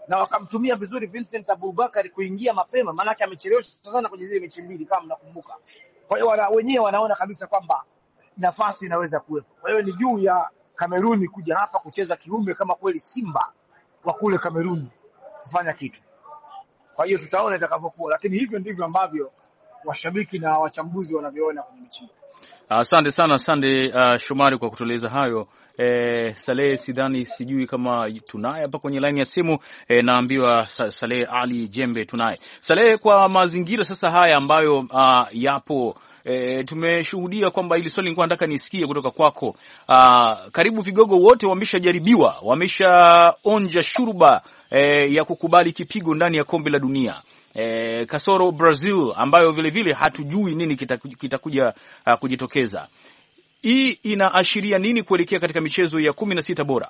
na wakamtumia vizuri Vincent Abubakar kuingia mapema, maana yake amechelewesha sana kwenye zile mechi mbili kama mnakumbuka. Kwa hiyo wana wenyewe wanaona kabisa kwamba nafasi inaweza kuwepo. Kwa hiyo ni juu ya Kameruni kuja hapa kucheza kiume kama kweli Simba wa kule Kameruni kufanya kitu. Kwa hiyo tutaona itakavyokuwa, lakini hivyo ndivyo ambavyo washabiki na wachambuzi wanavyoona kwenye mechi. Asante uh, sana asante uh, Shomari kwa kutueleza hayo. Eh, Saleh sidhani sijui kama tunaye hapa kwenye line ya simu. Eh, naambiwa Saleh Ali Jembe tunaye. Saleh, kwa mazingira sasa haya ambayo uh, yapo E, tumeshuhudia kwamba ili swali nilikuwa nataka nisikie kutoka kwako. Aa, karibu vigogo wote wameshajaribiwa, wameshaonja shurba e, ya kukubali kipigo ndani ya kombe la dunia. E, kasoro Brazil ambayo vile vile hatujui nini kitakuja kita uh, kujitokeza. Hii inaashiria nini kuelekea katika michezo ya kumi na sita bora?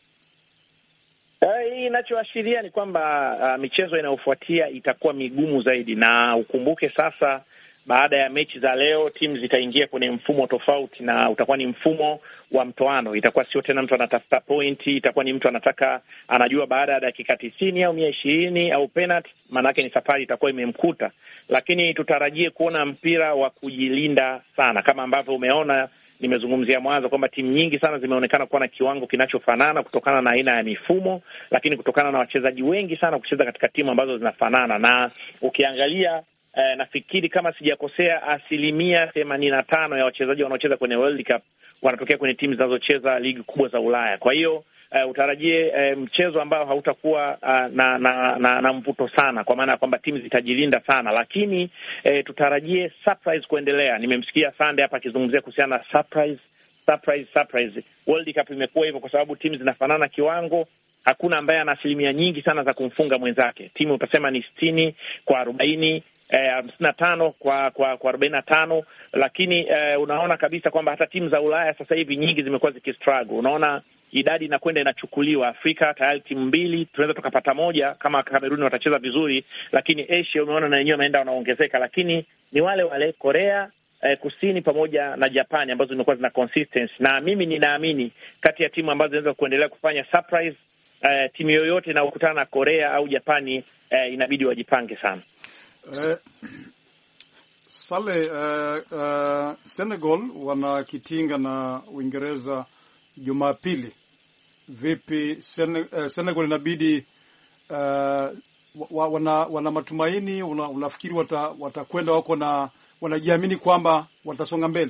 Hii inachoashiria ni kwamba uh, michezo inayofuatia itakuwa migumu zaidi, na ukumbuke sasa baada ya mechi za leo timu zitaingia kwenye mfumo tofauti, na utakuwa ni mfumo wa mtoano. Itakuwa sio tena mtu anatafuta pointi, itakuwa ni mtu anataka anajua baada ya dakika tisini au mia ishirini au penalty, maana yake ni safari itakuwa imemkuta. Lakini tutarajie kuona mpira wa kujilinda sana, kama ambavyo umeona nimezungumzia mwanzo kwamba timu nyingi sana zimeonekana kuwa na kiwango kinachofanana kutokana na aina ya mifumo, lakini kutokana na wachezaji wengi sana kucheza katika timu ambazo zinafanana. Na ukiangalia Eh, nafikiri kama sijakosea asilimia themanini na tano ya wachezaji wanaocheza kwenye World Cup wanatokea kwenye timu zinazocheza ligi kubwa za Ulaya. Kwa hiyo uh, utarajie uh, mchezo ambao hautakuwa uh, na, na, na, na mvuto sana, kwa maana ya kwamba timu zitajilinda sana, lakini uh, tutarajie surprise kuendelea. Nimemsikia Sande hapa akizungumzia kuhusiana na surprise, surprise, surprise. World Cup imekuwa hivyo kwa sababu timu zinafanana kiwango. Hakuna ambaye ana asilimia nyingi sana za kumfunga mwenzake. Timu utasema ni sitini kwa arobaini, hamsini na tano kwa kwa kwa arobaini na tano, lakini eh, unaona kabisa kwamba hata timu za Ulaya sasa hivi nyingi zimekuwa zikistruggle. Unaona idadi inakwenda inachukuliwa. Afrika tayari timu mbili, tunaweza tukapata moja kama Kameruni watacheza vizuri, lakini Asia umeona na wenyewe wanaenda wanaongezeka, lakini ni wale wale Korea eh, Kusini pamoja na Japan ambazo zimekuwa zina consistency. Na mimi ninaamini kati ya timu ambazo zinaweza kuendelea kufanya surprise, eh, timu yoyote inayokutana na Korea au Japani eh, inabidi wajipange sana. Eh, Sale, eh, eh, Senegal wana kitinga na Uingereza Jumapili. Vipi Sen, eh, Senegal inabidi eh, wana, wana matumaini, una, unafikiri wata, watakwenda wako na wanajiamini kwamba watasonga mbele?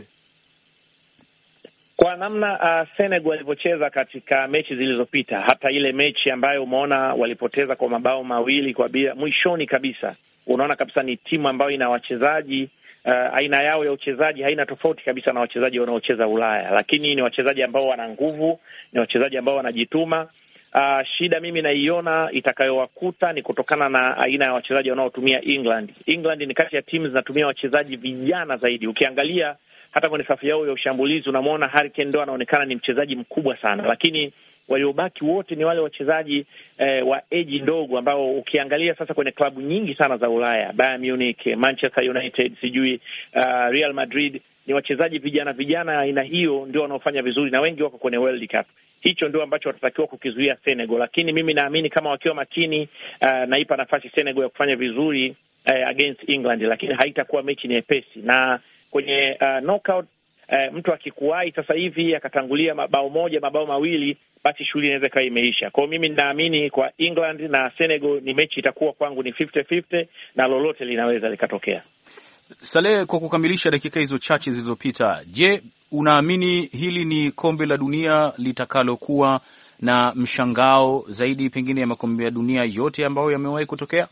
Kwa namna uh, Senegal walivyocheza katika mechi zilizopita, hata ile mechi ambayo umeona walipoteza kwa mabao mawili kwa bila mwishoni kabisa, unaona kabisa ni timu ambayo ina wachezaji uh, aina yao ya uchezaji haina tofauti kabisa na wachezaji wanaocheza Ulaya, lakini ni wachezaji ambao wana nguvu, ni wachezaji ambao wanajituma. Uh, shida mimi naiona itakayowakuta ni kutokana na aina ya wachezaji wanaotumia England. England ni kati ya timu zinatumia wachezaji vijana zaidi. Ukiangalia hata kwenye safu yao ya ushambulizi unamwona Harry Kane ndo anaonekana ni mchezaji mkubwa sana, lakini waliobaki wote ni wale wachezaji eh, wa age ndogo ambao ukiangalia sasa kwenye klabu nyingi sana za Ulaya, Bayern Munich, Manchester United, sijui uh, Real Madrid, ni wachezaji vijana vijana aina hiyo ndio wanaofanya vizuri na wengi wako kwenye World Cup. Hicho ndio ambacho watatakiwa kukizuia Senegal, lakini mimi naamini kama wakiwa makini uh, naipa nafasi Senegal ya kufanya vizuri uh, against England, lakini haitakuwa mechi nyepesi. Na kwenye uh, knockout uh, mtu akikuwahi sasa hivi akatangulia mabao moja mabao mawili, basi shughuli inaweza ikawa imeisha. Kwa hiyo mimi ninaamini kwa England na Senegal ni mechi itakuwa kwangu ni fifty fifty na lolote linaweza likatokea. Saleh, kwa kukamilisha dakika hizo chache zilizopita, je, unaamini hili ni kombe la dunia litakalokuwa na mshangao zaidi pengine ya makombe ya dunia yote ambayo yamewahi kutokea?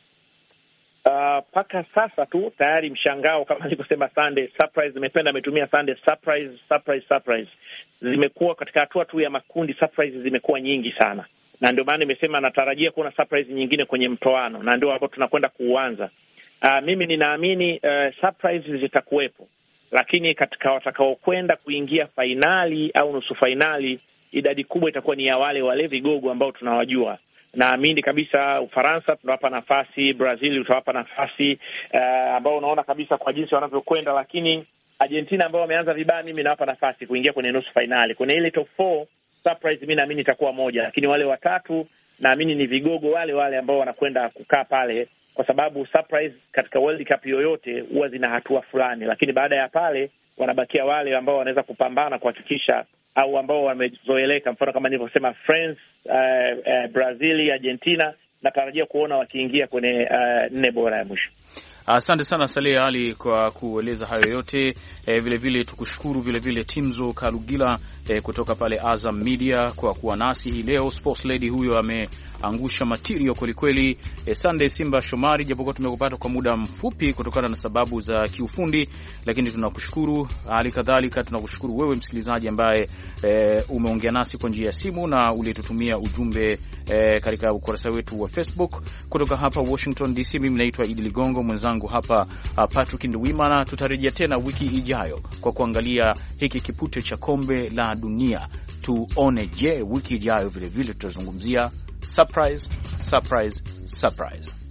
Mpaka uh, sasa tu tayari mshangao, kama nilivyosema Sunday surprise, nimependa ametumia Sunday surprise surprise surprise, zimekuwa katika hatua tu ya makundi, surprise zimekuwa nyingi sana, na ndio maana nimesema natarajia kuona surprise nyingine kwenye mtoano, na ndio hapo tunakwenda kuanza. Uh, mimi ninaamini uh, surprise zitakuwepo, lakini katika watakaokwenda kuingia fainali au nusu fainali, idadi kubwa itakuwa ni ya wale wale vigogo ambao tunawajua. Naamini kabisa Ufaransa tunawapa nafasi, Brazil utawapa nafasi uh, ambao unaona kabisa kwa jinsi wanavyokwenda, lakini Argentina ambao wameanza vibaya, mimi nawapa nafasi kuingia kwenye nusu finali. Kwenye ile top four surprise mimi naamini itakuwa moja, lakini wale watatu naamini ni vigogo wale wale ambao wanakwenda kukaa pale, kwa sababu surprise katika World Cup yoyote huwa zina hatua fulani, lakini baada ya pale wanabakia wale ambao wanaweza kupambana kuhakikisha, au ambao wamezoeleka, mfano kama nilivyosema France, uh, uh, Brazil, Argentina, natarajia kuona wakiingia kwenye uh, nne bora ya mwisho. Asante sana Saleh Ali kwa kueleza hayo yote. E, vile vile tukushukuru vile vile Timzo Kalugila e, kutoka pale Azam Media kwa kuwa nasi hii leo. Sports Lady huyo ameangusha material kweli kweli. E, Sunday Simba Shomari, japokuwa tumekupata kwa muda mfupi kutokana na sababu za kiufundi, lakini tunakushukuru. Hali kadhalika tunakushukuru wewe msikilizaji ambaye e, umeongea nasi kwa njia ya simu na ulitutumia ujumbe e, katika ukurasa wetu wa Facebook. Kutoka hapa Washington D C, mimi naitwa Idi Ligongo, mwenzangu hapa uh, Patrick Nduwimana. Tutarejea tena wiki ijayo kwa kuangalia hiki kipute cha kombe la dunia. Tuone je, wiki ijayo vile vile tutazungumzia surprise surprise surprise.